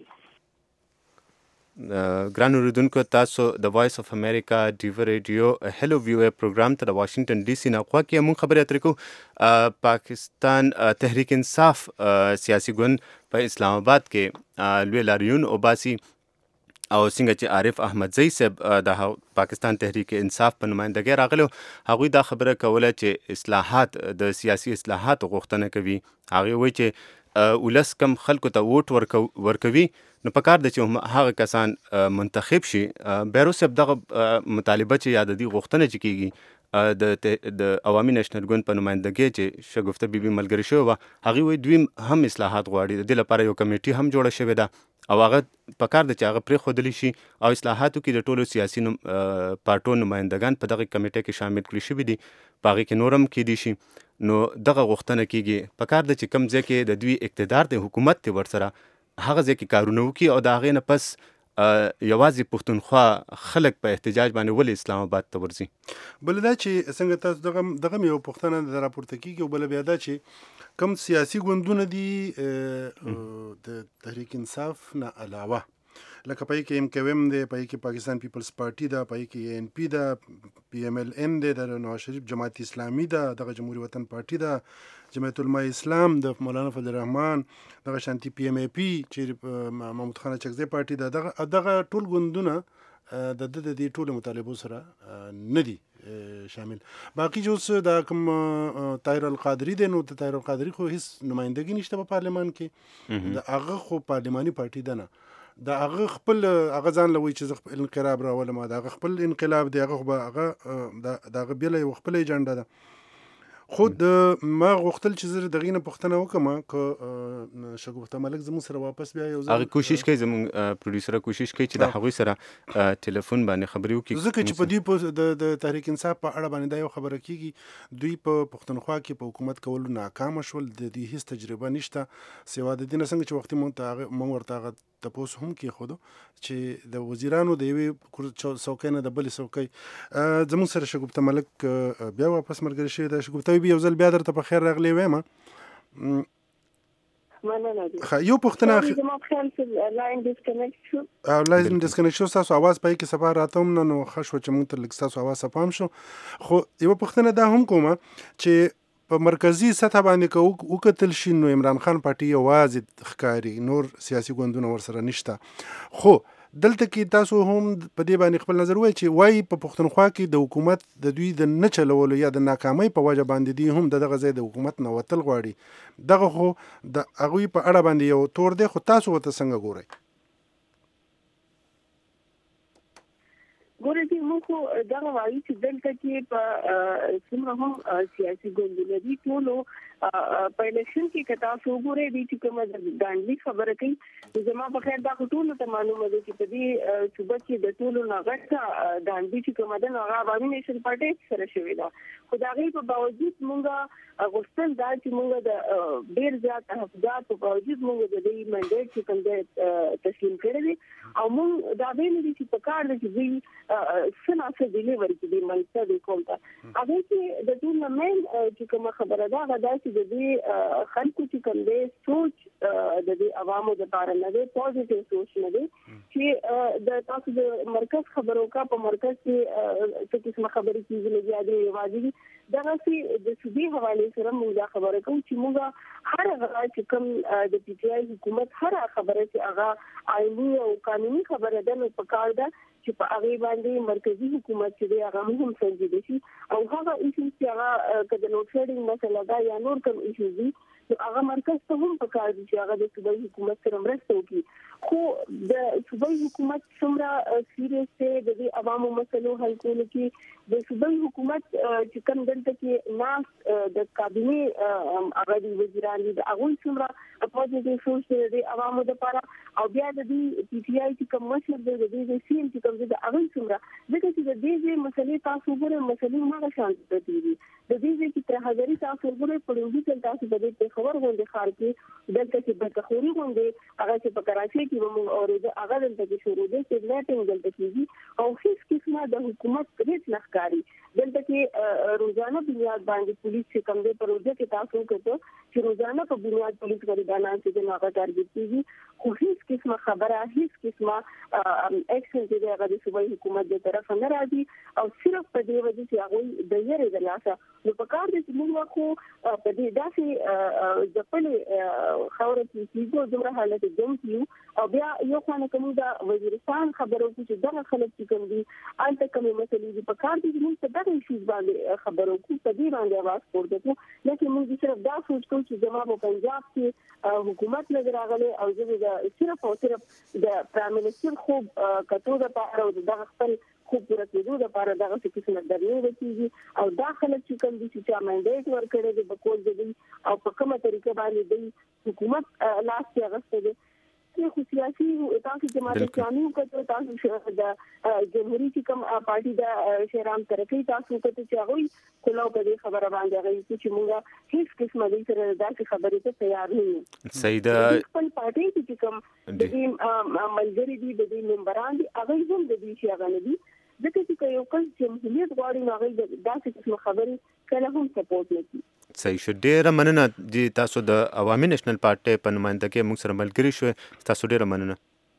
ګران اوریدونکو تاسو د وایس اف امریکا ډیو ریډیو هلو ویو پروګرام ته د واشنگټن ډي سي نه خوا کې مونږ خبرې اترې کوو پاکستان تحریک انصاف سیاسي ګوند په اسلام آباد کې لوی لاریون اوباسي او څنګه چې عارف احمدزی صاحب د پاکستان تحریک انصاف په نمائندګۍ راغلو هغوی دا خبره کوله چې اصلاحات د سیاسي اصلاحات غوښتنه کوي هغه وایي چې ولس کم خلکو ته ووټ ورکوي نو په کار د چې هغه کسان منتخب شي بیرو صاحب دغه مطالبه چې یا د دې غوښتنه چې کیږي د عوامي نېشنل ګوند په نمائندګۍ چې شګفته بیبي ملګری شوی وه هغوی وایي دوی هم اصلاحات غواړي د دې لپاره یو کمیټي هم جوړه شوې ده او هغه په کار ده چې هغه پرېښودلی شي او اصلاحاتو کې د ټولو سیاسي پارټو نمایندګان په دغه کمیټه کې شامل کړي شوي دي په هغې کې نور هم کیدی شي نو دغه غوښتنه کیږي په کار ده چې کوم ځای کې د دوی اقتدار دی حکومت دی ورسره هغه ځای کې کارونه وکړي او د هغې نه پس یوازې پښتونخوا خلک په احتجاج باندې ولې اسلام آباد ته ورځي بل دا چې څنګه تاسو دغه یو پوښتنه د راپورته کیږي او بل بیا دا چې کوم سیاسي ګوندونه دي د تحریک انصاف نه علاوه لکه پای کې MKM دی پای کې پاکستان پیپلز پارټي ده پای کې ANP ده PMLN دی د نواز شریف جماعت اسلامي ده دغه جمهوریت وطن پارټي ده جمعیت علماء اسلام د مولانا فضل الرحمن دغه شانتي PMAP چې محمود خان چکزی پارټي ده دغه ټول ګوندونه د دې ټولو مطالبو سره نه دي شامل باقي جو دا کوم طاهر القادری دی نو د طاهر القادری خو هیڅ نمائندګي نشته په پارلمان کې د هغه خو پارلماني پارټي ده نه دا هغه خپل هغه ځان لوي چې خپل انقلاب راولم دا هغه خپل انقلاب دی هغه د هغه بیل یو خپل ایجنډا ده خو د ما غوښتل چې زه دغې نه پوښتنه وکړم که شګوفته ملک زموږ سره واپس بیا یو ځل هغه کوشش کوي زموږ پروډوسر کوشش کوي چې د هغوی سره ټلیفون باندې خبرې وکړي ځکه چې په دوی د تحریک انصاف په اړه باندې دا یو خبره کیږي دوی په پښتونخوا کې په حکومت کولو ناکام شول د دې هیڅ تجربه نشته سوا د دې نه څنګه چې وختي مونږ ورته تپوس هم کېښودو چې د وزیرانو د یوې څوکۍ نه د بلې څوکۍ زموږ سره شګوفته ملک بیا واپس ملګری شوی دی. شګوفته بیا یو ځل بیا درته په خیر راغلی وایم. یو پوښتنه لاین ډسکنیکټ شو لاین ډسکنیکټ شو ستاسو اواز پای کې صفا راتم نو ښه شو چې مونږ ته لږ ستاسو اواز صفام شو. خو یو پوښتنه دا هم کومه چې په مرکزی سطح باندې وکتل شي نو عمران خان پارټي یوازې ښکاري نور سیاسي ګوندونه ورسره نشته. خو دلته کې تاسو هم په دې باندې خپل نظر وایي چې وایي په پښتونخوا کې د حکومت د دوی د نه چلولو یا د ناکامۍ په وجه باندې دی هم دغه ځای د حکومت نه وتل غواړي. دغه خو د هغوی په اړه باندې یو تور دی خو تاسو ورته څنګه ګورئ؟ ګورې چې موږ خو دغه وایي چې دلته کې په څومره هم سیاسي ګوندونه دي ټولو په الیکشن کې که تاسو وګورئ دي چې کومه د ګاندي خبره کوي زما په خیر دا ټولو ته معلومه ده چې په دې صوبه کې د ټولو نه غټه ګاندي چې کومه ده هغه عوامي نیشنل پارټي سره شوې ده. خو د هغې په باوجود موږ غوښتل دا چې موږ د ډېر زیات تحفظات په باوجود موږ د دې منډیټ چې کوم دی تسلیم کړی دی او موږ دا ویلي دي چې په کار دی چې دوی سناسه ډیلیور کړي منځ د کوم ته هغه چې د ټول مین چې کوم خبره ده هغه دا چې د دې خلکو چې کوم دی سوچ د دې عوامو لپاره نه دی پوزټیو سوچ نه دی چې د تاسو د مرکز خبرو کا په مرکز کې څه قسمه خبرې کیږي لګیا دی واجبي دغه چې د سودي حواله سره موږ دا خبره کوو چې موږ هر هغه چې کوم د پی ټی آی حکومت هر خبره چې هغه آئینی او قانوني خبره ده نو په کار ده چې په هغه باندې مرکزی حکومت چې هغه هم سنجیده شي او هغه ایشوز چې هغه کله نو ټریډینګ مسله ده یا نور کوم ایشوز دي نو هغه مرکز ته هم په کار دي چې هغه د صوبایي حکومت سره مرسته وکړي. خو د صوبایي حکومت څومره سیریس دی د دې عوامو مسلو حل کولو کې د صوبایي حکومت چې کوم دلته کې ناس د کابینه هغه د وزیران دي هغه څومره پوزټیو سوچ دی د عوامو لپاره او بیا د دې پی ټی آی چې کوم مشر دی د دې سیم چې کوم د هغه څومره ځکه چې د دې مسلې تاسو ګورئ مسلې هغه شان دي د دې چې تر هغه تاسو ګورئ په دې تاسو د دې خبر غونډه خار کې دلته چې بدخوري غونډه هغه چې په کراچۍ کې موږ اورېده هغه دلته کې شروع دي چې میټینګ دلته کېږي او هیڅ قسمه د حکومت هیڅ نخکاری دلته کې روزانه بنیاد باندې پولیس چې کوم دی پروژه کې تاسو کوته چې روزانه په بنیاد پولیس غریبانان چې د هغه ټارګټ کېږي خو هیڅ قسمه خبره هیڅ قسمه اکشن چې هغه د صوبایي حکومت د طرف نه راځي او صرف په دې وجه چې هغه د یری د لاسه نو په کار دي چې موږ خو په دې داسې د خپل خاورې کې دومره حالت جوړ کیو او بیا یو خانه کوم د وزیرستان خبرو چې دغه خلک چې کوم دي الته کومه مسلې دي په کار دي چې موږ په دغه شی باندې خبرو کوو په دې باندې आवाज پورته کوو لکه موږ صرف دا سوچ کوو چې زموږ په پنجاب کې حکومت نه راغلي او زه صرف او صرف د پرایم منسټر خوب کتو د پاره او دغه خپل خوب پوره کېدو د پاره دغه څه قسمه درنې وکړي او دا خلک چې کوم دي چې منډیټ ورکړي د بکول دي او په کومه طریقه باندې د حکومت لاس کې غوښته دي خو سیاسي تاسو جماعت اسلامي وکړو تاسو د جمهوریت کوم پارټي د شهرام ترقی تاسو وکړو چې هغه کولو په دې خبره باندې هغه چې موږ هیڅ قسمه دې سره داسې خبرې ته تیار نه یو. سیده خپل پارټي چې کوم د دې ملګری دي د دې ممبران دي هغه هم د دې شي هغه نه دي ځکه چې یو کس جمهوریت غواړي نو هغه داسې قسمه خبرې کله هم سپورټ نه کوي. صحیح شو. ډیره مننه چې تاسو د عوامي نېشنل پارټي په نمائندګۍ موږ سره ملګري شوې. تاسو ډیره مننه.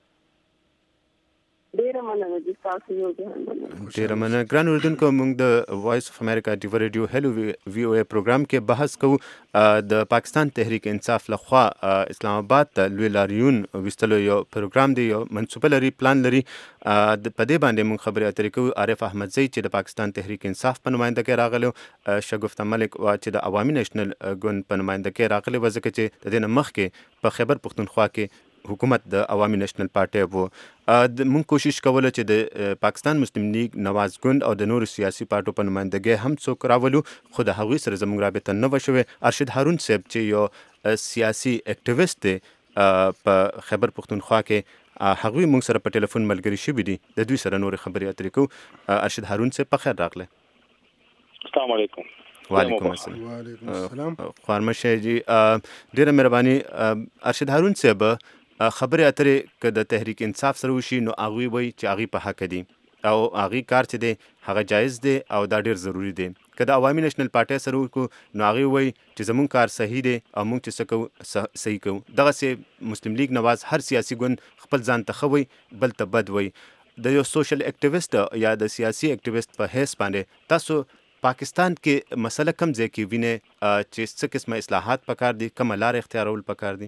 ډیره مننه چې تاسو یو ډیره مننه. ګران اوریدونکو موږ د وایس اف امریکا ډیو ریډیو هلو وی او ای پروګرام کې بحث کوو د پاکستان تحریک انصاف لخوا اسلام آباد ته لوی لاریون وستلو یو پروګرام دی یو منصوبه لري پلان لري د پدې باندې موږ خبرې اترې کوو. عارف احمدزی چې د پاکستان تحریک انصاف په نمائندګۍ راغلی شګوفته ملک چې د عوامي نېشنل ګوند په نمائندګۍ راغلی و ځکه چې د دې نه مخکې په خیبر پښتونخوا کې حکومت د عوامي نېشنل پارټي وو. موږ کوشش کوله چې د پاکستان مسلم لیگ، نواز ګوند او د نورو سیاسي پارټو په نمائندګۍ هم څوک راولو، خو د هغوی سره زموږ رابطه نه وه شوې. ارشد هارون صاحب چې یو سیاسي اکټیویسټ دی په خیبر پختونخوا کې، هغوی موږ سره په ټلیفون ملګري شوي دي. د دوی سره نورې خبرې اترې کوو. ارشد هارون صاحب په خیر راغلی. السلام علیکم. وعلیکم السلام. خوارمشه جی ډیره مهرباني. ارشد هارون صاحب خبرې اترې که د تحریک انصاف سره وشي نو هغوی وایي چې هغوی په حق دي او هغوی کار چې دی هغه جایز دی او دا ډیر ضروری دی. که د عوامي نېشنل پارټۍ سره وکړو نو هغوی وایي چې زموږ کار صحیح دی او موږ چې څه کوو صحیح کوو. دغسې مسلم لیگ نواز هر سیاسي ګوند خپل ځان ته ښه وایي، بل ته بد وایي. د یو سوشل اکټیویسټ یا د سیاسي اکټیویسټ په حیث باندې تاسو پاکستان کې مسله کم ځای کې وینئ چې څه قسمه اصلاحات پکار دي، کومه لار اختیارول پکار دي؟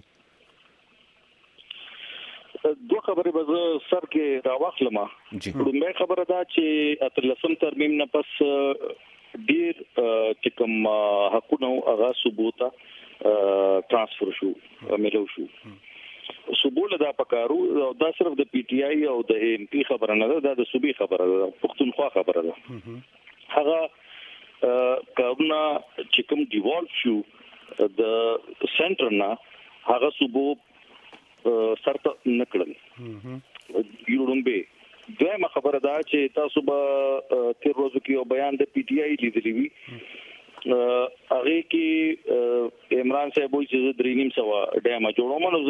دوه خبرې به زه سر کې راواخلم. لومړی خبره دا چې 13 ترمیم نه پس ډیر چې کوم حقونه هغه ثبوت ترانسفر شو، ملو شو. صوبوله دا پکارو دا صرف د پی ټی آی او د ایم پی خبره نه ده، دا د صوبې خبره ده، پښتونخوا خبره ده. هغه کارونه چې کوم ډیوالف شو د سنټر نه، هغه صوبو سرته نکړل. یوړمبه دویمه خبره دا چې تاسو به تیر ورځو کې یو بیان د پی ټی آی لیدلی وي، هغه کې عمران صاحب وایي چې 3.5 ډیمه جوړوم. نو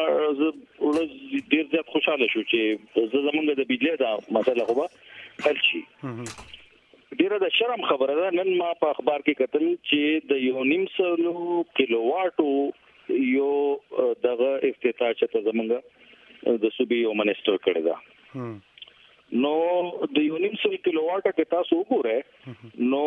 زه ډیر زیات خوشاله شو چې زمونږ د بجلی دا مسله خو به حل شي. ډیره د شرم خبره ده. نن ما په اخبار کې کتل چې د 1.5 کیلو واټو یو دغه افتتاح چې زمونږ د صوبې یو منسټر کړی دا. نو د 1.5 کیلو واټ کې تاسو وګورئ نو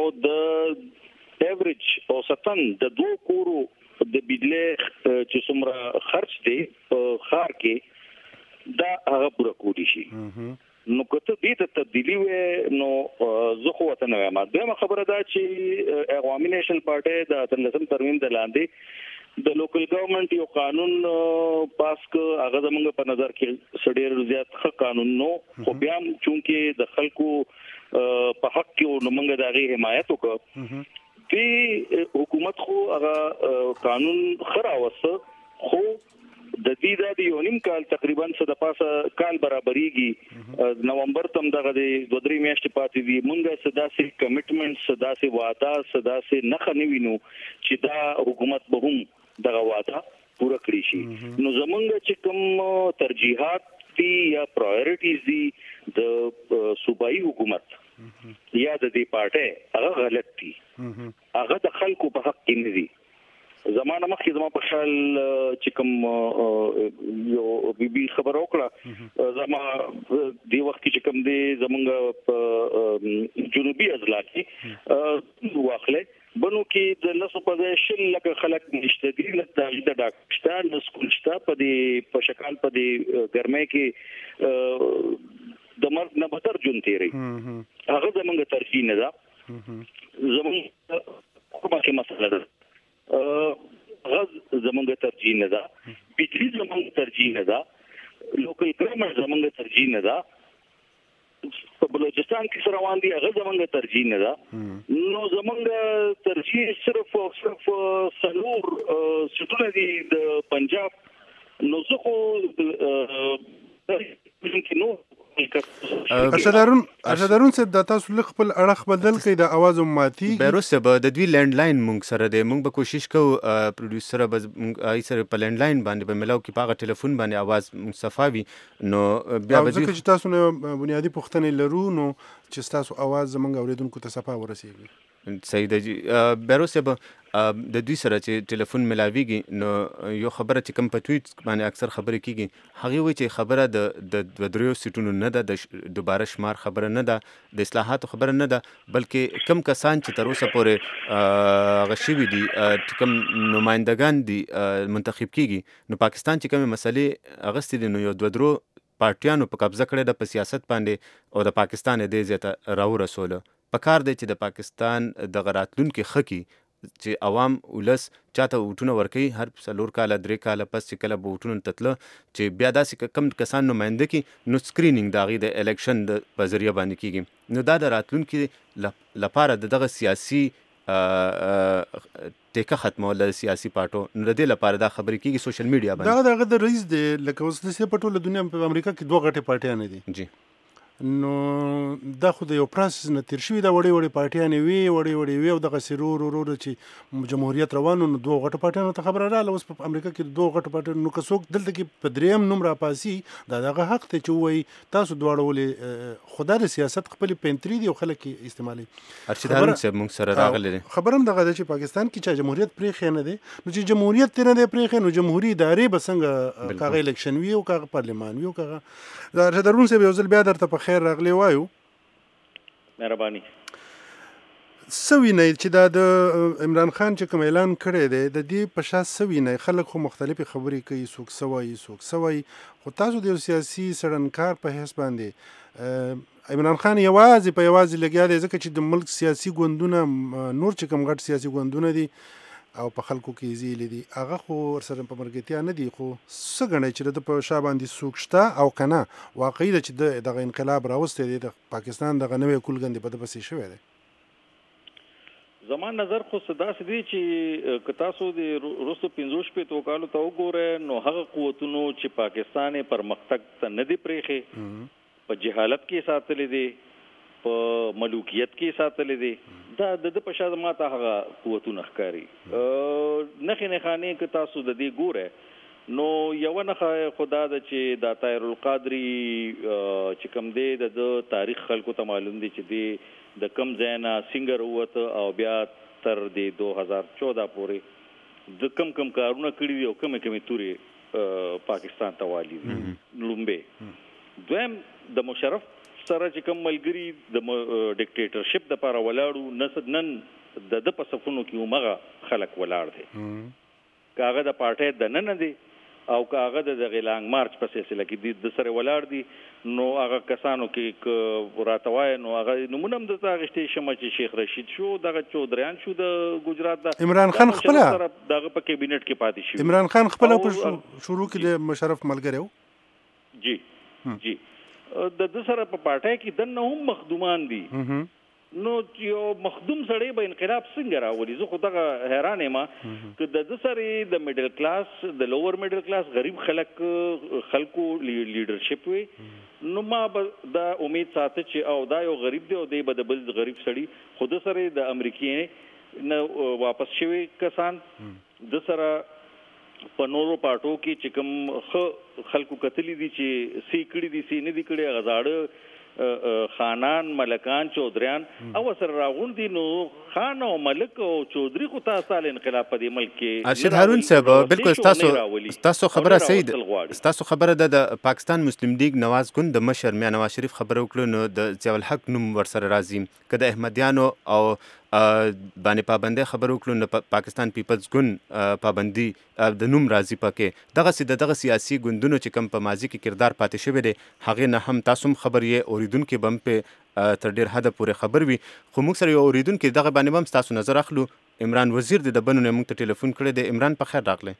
د ایوریج او ستن د 2 کورو د بجلی چې څومره خرچ دی په ښار کې دا هغه پوره کولی شي. نو کته دې ته تبدیلی وې نو زه خو وته نه وایم. دغه خبره دا چې عوامي نېشنل پارټي د 13 ترمیم د لاندې د لوکل ګورنمنت یو قانون پاس ک، هغه زموږ په نظر کې سړیر زیات ښه قانون نو، خو بیا چونکه د خلکو په حق کې نو موږ د هغه حمایت وکړو. دی حکومت خو هغه قانون خراوسه، خو د دې د 1.5 کال تقریبا څه د پاسه کال برابرېږي. نومبر تم دغه د 2-3 میاشتې پاتې دي. موږ صداسي کمټمنټ، صداسي وعده، صداسي نه خنوینو چې دا حکومت به هم دغه وعده پوره کړی شي. نو زمونږ چې کوم ترجیحات دي یا پرایورټیز دي د صوبایي حکومت یا د دې پارټي هغه غلط دي، هغه د خلکو په حق کې نه دي. زمانه مخکې زما په خیال چې کوم یو بي خبر وکړه، زما دی وخت چې کوم دی زمونږ په جنوبي اضلاع کې واخلې بنو کې د لاسو په شل لکه خلک نشته دي، لکه د ډاکټر نو سکول شته په دې په شکل په دې ګرمۍ کې د مرګ نه بدتر جون تیری. هغه زمونږ ترجیح نه ده. زمونږ کومه کې مسله ده غز زمونږ ترجیح نه ده، بجلی زمونږ ترجیح نه ده، لوکل ګورنمنت زمونږ ترجیح نه ده، په بلوچستان کې روان دي هغه زمونږ ترجیح نه ده. نو زمونږ ترجیح صرف او صرف سلور ستونه دي د پنجاب. نو زه خو نو ارشدارون صاحب د تاسو لږ خپل اړخ بدل کړئ، د اواز ماتي بیروس به د دوی لینډ لاین مونږ سره دی. مونږ به کوشش کوو پروډوسر به ای سره په لینډ لاین باندې به ملاو کې پاغه ټلیفون باندې اواز صفاوي. نو بیا به ځکه چې تاسو نه بنیادی پوښتنې لرو نو چې تاسو اواز زمونږ اوریدونکو ته صفا ورسیږي. صحیح دی جی. بیروس به د دوی سره چې ټلیفون ملاویږي نو یو خبره چې کوم په ټویټ باندې اکثر خبرې کیږي هغه وایي چې خبره د دریو سیټونو نه ده، د دوباره شمار خبره نه ده، د اصلاحاتو خبره نه ده، بلکې کم کسان چې تر اوسه پورې غشوي دي کوم نمائندگان دي منتخب کیږي نو پاکستان چې کوم مسلې اغستې دي نو یو دوه درو پارټیانو په قبضه کړی د په سیاست باندې او د پاکستان د زیاته راو رسوله. پکار دی چې د پاکستان د غراتلونکو خکی چې عوام ولس چاته ووټونه ورکوي هر 4 کاله 3 کاله پس چې کله به ووټونو ته تله چې بیا داسې کم کسان نماینده کړي نو سکرینینګ د هغې د الیکشن په ذریعه باندې کېږي نو دا د راتلونکي لپاره د دغه سیاسي ټیکه ختمول د سیاسي پارټو نو د دې لپاره دا خبرې کېږي سوشل میډیا باندې دغه د رئیس دی لکه اوس د په ټوله دنیا په امریکا کې 2 غټې پارټیانې دي جی نو دا خو د یو پروسس نه تیر شوي دا وړې پارټیانې وي او دغه ورو چې جمهوریت روانو نو 2 غټو پارټیانو ته خبره رااله اوس په امریکا کې 2 غټو پارټیانو نو که څوک دلته کې په دریم نوم راپاسي دا دغه حق ته چې وایي تاسو دواړه ولې خدا د سیاست خپل پینتري دی او خلک استعمالي ارشد هارون صاحب موږ سره راغلی دی خبرم دغه چې پاکستان کې چې جمهوریت پرېښی نه دی نو چې جمهوریت نه دی پرېښی نو جمهوریت ادارې به څنګه کاغه الیکشن وي او کاغه پارلمان وي او کاغه دا ارشد هارون صاحب یو ځل بیا درته په خیر راغلی وایو مهرباني سوي نه چې دا د عمران خان چې کوم اعلان کړی دی د دې په شا سوي نه خلک خو مختلفې خبرې کوي څوک سوي خو تاسو د سیاسي سړنکار په حساب باندې عمران خان یوازې لګیا دی ځکه چې د ملک سیاسي ګوندونه نور چې کوم غټ سیاسي ګوندونه دي او په خلکو کې زیلې دي هغه خو سره په مرګتیا نه دي خو څه غنې چې د په شا باندې څوک شته او کنه واقعي ده چې دغه انقلاب راوستی دی د پاکستان دغه نوې کولګندې په دپسې شوی دی زما نظر خو داسې دی چې که تاسو د وروستو 15 کالو ته وګورئ نو هغه قوتونو چې پاکستان یې پرمختګ ته نه دی پرېښی په جهالت کې ساتلی دی په ملوکیت کې ساتلی دی دا د په شا ما ته هغه قوتونه ښکاري نښې نښانې که تاسو د دې ګورئ نو یوه نښه خو دا ده چې دا طاهر القادري چې کوم دی د تاریخ خلکو ته معلوم دی چې دی د کم ځای نه څنګه راووته او بیا تر د 2014 پورې د کم کارونه کړي دي او کمې تورې پاکستان ته والي دي لومبې دویم د مشرف سره چې کوم ملګري د ډیکټیټرشپ د لپاره ولاړو نن د په صفونو کې همغه خلک ولاړ دي کاغه د پارټۍ د نن دی او کاغه د غیلانګ مارچ په سلسله کې د سره ولاړ دي نو هغه کسانو کې راتوای نو هغه نمونه هم د تاغشتې شمه چې شیخ رشید شو دغه چودریان شو د ګجرات د عمران خان خپل دغه په کابینټ کې پاتې شو عمران خان خپل په شروع کې د مشرف ملګری و جی د سره په پارټۍ کې دنه هم مخدومان دي نو یو مخدوم سړی به انقلاب څنګه راولي زه خو دغه حیران یم که د سره د میډل کلاس د لوور میډل کلاس غریب خلکو لیډرشپ وي نو ما به دا امید ساته چې او دا یو غریب دی او دی به د بل غریب سړی خو د سره د امریکای نه واپس شوي کسان د سره په نورو پارټو کې چې کوم خلکو کتلی دي چې سی کړي دي سی نه دي کړي غزاړه خانان ملکان چودریان او سره راغوندي نو خان او ملک او چودري خو تاسو انقلاب په دې ملک کې ارشد هارون صاحب بالکل تاسو خبره صحیح ده تاسو خبره ده د پاکستان مسلم لیگ نواز ګوند د مشر میا نواز شریف خبره وکړه نو د ضیاء الحق نوم ورسره راځي که د احمدیانو او باندې پابندۍ خبره وکړو نو پاکستان پیپلز ګوند پابندي د نوم راځي پکې دغه سیاسي ګوندونو چې کوم په ماضي کې کردار پاتې شوی دی هغې نه هم تاسو هم خبر یې اوریدونکي به هم په تر ډېر حده پورې خبر وي خو موږ سره یو اوریدونکي دغه باندې به هم ستاسو نظر اخلو عمران وزیر د بنو نه موږ ته ټلیفون کړی دی عمران په خیر راغلی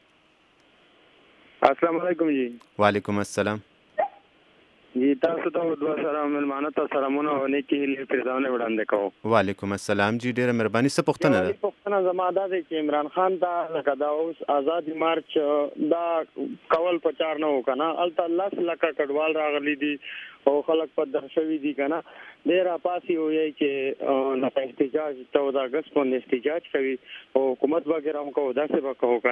السلام علیکم جی وعلیکم السلام جی تاسو ته دوه سره ملمانه ته سلامونه او نیکی هیلې پرځونه وړاندې کوم وعلیکم السلام جی ډیره مهرباني څه پوښتنه ده پوښتنه زما دا ده چې عمران خان ته لکه دا اوس آزادی مارچ دا کول په چار نه وکنه الته الله لکه کډوال راغلي دي او خلک په درشوي دي کنه ډیر پاسي وي چې نه احتجاج 14 اگست باندې احتجاج کوي او حکومت وغیرہ هم کوي دا څه وکړو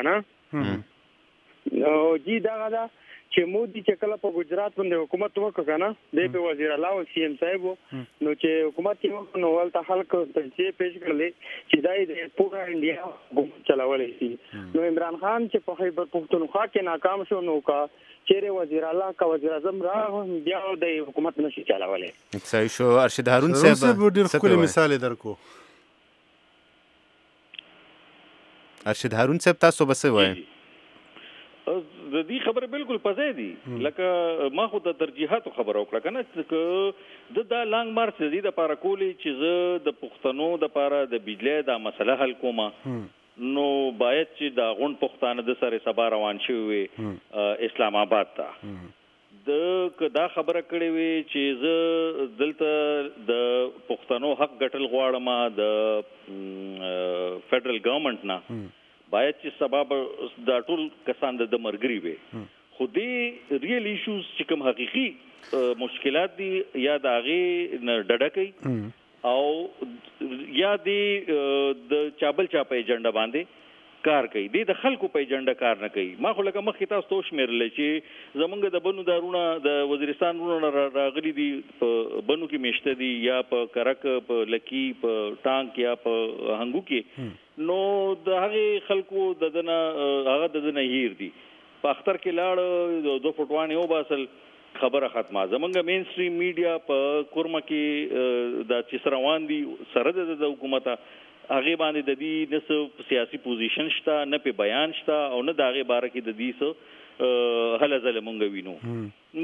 کنه او جی دا چې مودي چې کله په ګجرات باندې حکومت وکړ کنه د وزیر الله او سی ام صاحب نو چې حکومت یې نو ولته خلک ته چې پیش کړل چې دای د پورا انډیا حکومت چلاولې شي نو عمران خان چې په خیبر پختونخوا کې ناکام شو نو کا چیرې وزیر الله کا وزیر اعظم را بیا د حکومت نشي چلاولې صحیح شو ارشد هارون صاحب ډېر خپل مثال درکو ارشد هارون صاحب تاسو بس وایي د دې خبره بالکل پځای دي لکه ما خو د ترجیحاتو خبره وکړه کنه چې د لانګ مارچ د دې لپاره کولې چې زه د پښتنو د لپاره د بجلی دا مسله حل کوم نو باید چې دا غون پښتانه د سره سبا روان شي اسلام آباد ته دا خبره کړې وي چې زه دلته د پښتنو حق ګټل غواړم د فدرال ګورنمنت نه باید چې سبب دا ټول کسان د مرګري وي خو دې ریل ایشوز چې کوم حقيقي مشکلات دي یا د هغه ډډه کوي او یا د چابل چاپه ایجنډا باندې کار کوي د خلکو په ایجنډا کار نه کوي ما خو لکه مخکې تاسو ته شمیرل چې زمونږ د بنو دارونه د وزیرستان ورونه راغلي دي په بنو کې میشته دي یا په کرک په لکی په ټانک یا په هنګو کې نو د هغه خلکو ددنه هغه ددنه هیر دي په اختر کې لاړ دو فټوانه او باسل خبره ختمه زمونږ مین سټریم میډیا په کورما کې د چسروان دي سره د حکومت هغه باندې د دې نس سیاسي پوزیشن شته نه په بیان شته او نه د هغه باره کې د دې سو هله زله مونږ وینو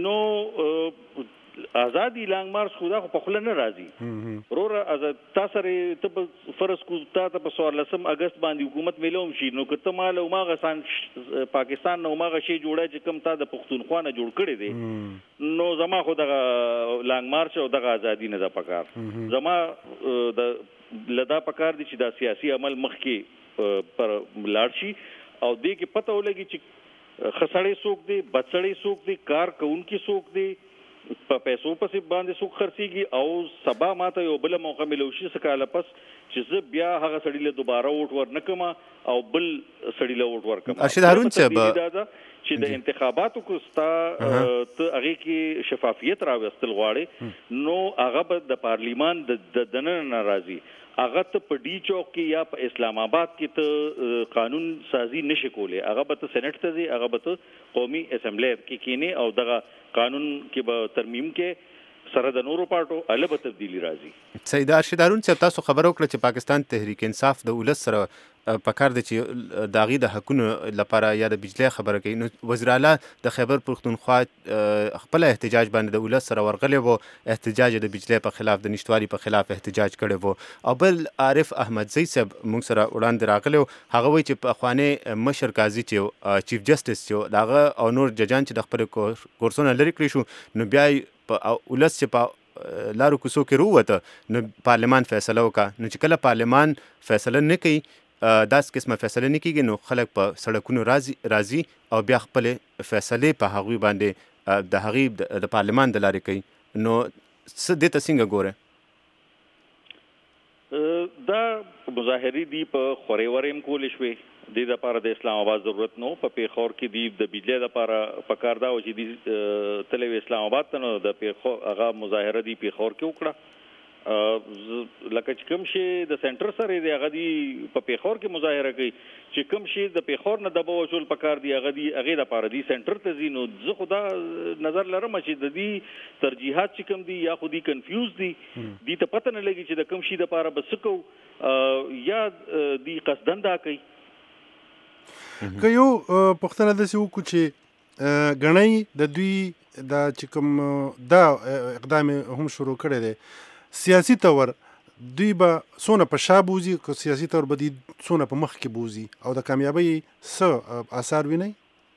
نو آزادی لانګ مارچ خدا خو په خله نه راځي ورور تاسو ته فرض کو ته په 14 اگست باندې حکومت ملوم شي نو کته مال او ما غسان پاکستان نو ما غشي جوړه چې کم تا د پښتونخوا نه جوړ کړي دي نو زما خو د لانګ مارچ او د آزادی نه د پکار زما د لدا پکار دي چې د سیاسي عمل مخ کې پر لاړ شي او دې کې پته ولګي چې خسړې سوق دي بچړې سوق دي کار کوونکي سوق دي په پیسو پسې باندې سوق خرڅيږي او سبا ماته یو بل موقع ملوشي سکاله پس چې زه بیا هغه سړی له دوباره ووټ ورنکم او بل سړی له ووټ ورکم ارشد هارون صاحب چې د انتخاباتو کوستا ته هغه کې شفافیت راوستل غواړي نو هغه د پارلیمان د دننه ناراضي هغه ته په ډی چوک کې یا په اسلام آباد کې ته قانون سازي نشي کولای هغه به ته سېنات ته ځي هغه به ته قومي اسمبلی کې کینی او دغه قانون کې به ترمیم کې سره د نورو پارټو البته تبدیلی راځي سید ارشد هارون صاحب تاسو خبرو کړ چې پاکستان تحریک انصاف د ولس سره پکار دي چې داغي د حقونو لپاره یا د بجلی خبره کوي نو وزیر اعلی د خیبر پختونخوا خپل احتجاج باندې د ولس سره ورغلی وو احتجاج د بجلی په خلاف د نشټوالي په خلاف احتجاج کړی وو او بل عارف احمدزی صاحب موږ سره وړاندې راغلی هغه وایي چې په خوانه مشر قاضي چې چیف جسټس چې داغه او نور ججان چې د خپل کورسونه لري کړی شو نو بیا په ولس چې په لارو کوڅو کې وروته نو پارلمان فیصله وکړه نو چې کله پارلمان فیصله نه کوي داس قسمه فیصله نه کیږي نو خلک په سړکونو راځي او بیا خپل فیصله په هغوی باندې د هغې د پارلمان د لارې کوي نو څه دې ته څنګه ګوره دا مظاهرې دي په خورې ورېم کولې شوې د دې لپاره د اسلام آباد ضرورت نو په پیښور کې دی د بجلی لپاره پکار دا و چې د تلوي اسلام آباد ته نو د پیښور هغه مظاهره دی پیښور کې وکړه لکه چې کوم شي د سنټر سره دی هغه دی په پیښور کې مظاهره کوي چې کوم شي د پیښور نه د بوجول پکار دی هغه لپاره دی سنټر ته زینو زه خدا نظر لرم چې د دې ترجیحات چې کوم دي یا خو دی کنفیوز دي دي ته پته نه لګي چې د کوم شي لپاره بسکو یا دی قصدن دا کوي که یو پښتنه داسې وکړو چې ګڼئ د دوی دا چې کوم دا اقدام هم شروع کړی دی سیاسي طور دوی به څونه په شا بوځي که سیاسي طور به دوی څونه په مخ کې بوځي او د کامیابۍ څه آثار وینئ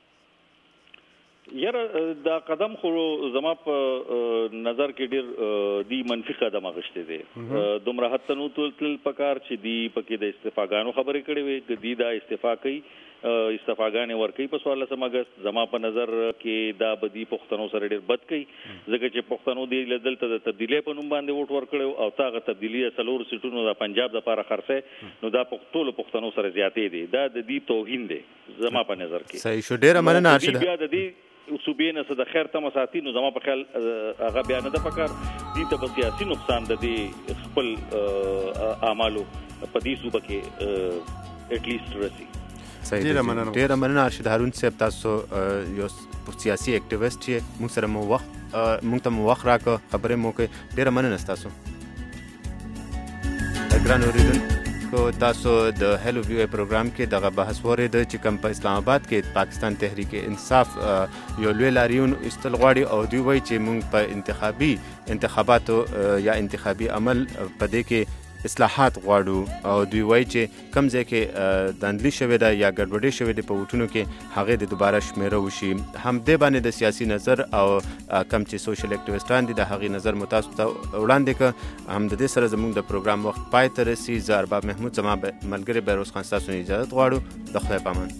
یاره دا قدم خو زما په نظر کې ډیر دی منفي قدم اخیستی دی دومره حتی نو تل پکار چې دی پکې د استعفاګانو خبرې کړې وي چې دی دا استعفا کوي استعفاګانې ورکوي په 14 اگست زما په نظر کې دا بدی پښتنو سره ډیر بد کوي ځکه چې پښتنو دی دلته د تبدیلی په نوم باندې ووټ ورکړو او تاغه تبدیلی سلور سیټونو د پنجاب لپاره خرڅه نو دا ټول پښتنو سره زیاتې دي دا د دې توهین دی زما په نظر کې صحیح شو ډیره مننه ارشد بیا د دې صوبې نه د خیر تم ساتي نو زما په خیال هغه بیان نه د پکار دي ته سیاسي نقصان د دې خپل اعمالو په دې صوبه کې اټ لیست رسی ډیره مننه ارشد هارون صاحب تاسو یو سیاسي اکټیویسټ چې موږ سره موږ ته وخت راکړه خبرې مو کوي ډیره مننه تاسو ګران اوریدونکو خو تاسو د هلو ویو پروګرام کې دغه بحث ورید چې کوم په اسلام آباد کې پاکستان تحریک انصاف یو لوی لاریون استل غواړي او دوی وایي چې موږ په انتخاباتو یا انتخابي عمل په دې کې اصلاحات غواړو او دوی وایي چې کم ځای کې داندلي شوې ده یا ګډوډي شوې ده په ووټونو کې هغې د دوباره شمیره وشي. هم دې باندې د سیاسي نظر او کم چې سوشل اکټیویسټان دي د هغې نظر مو تاسو ته وړاندې کړه. هم د دې سره زموږ د پروګرام وخت پای ته رسي. زه ارباب محمود زما ملګری بیروز خان ستاسو نه اجازت غواړو. د خدای په امان.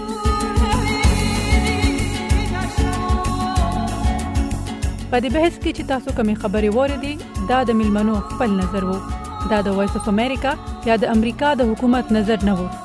په دې بحث کې چې تاسو کومې خبرې واورېدې دا د میلمنو خپل نظر و. دا د وایس اف امریکا یا د امریکا د حکومت نظر نه و.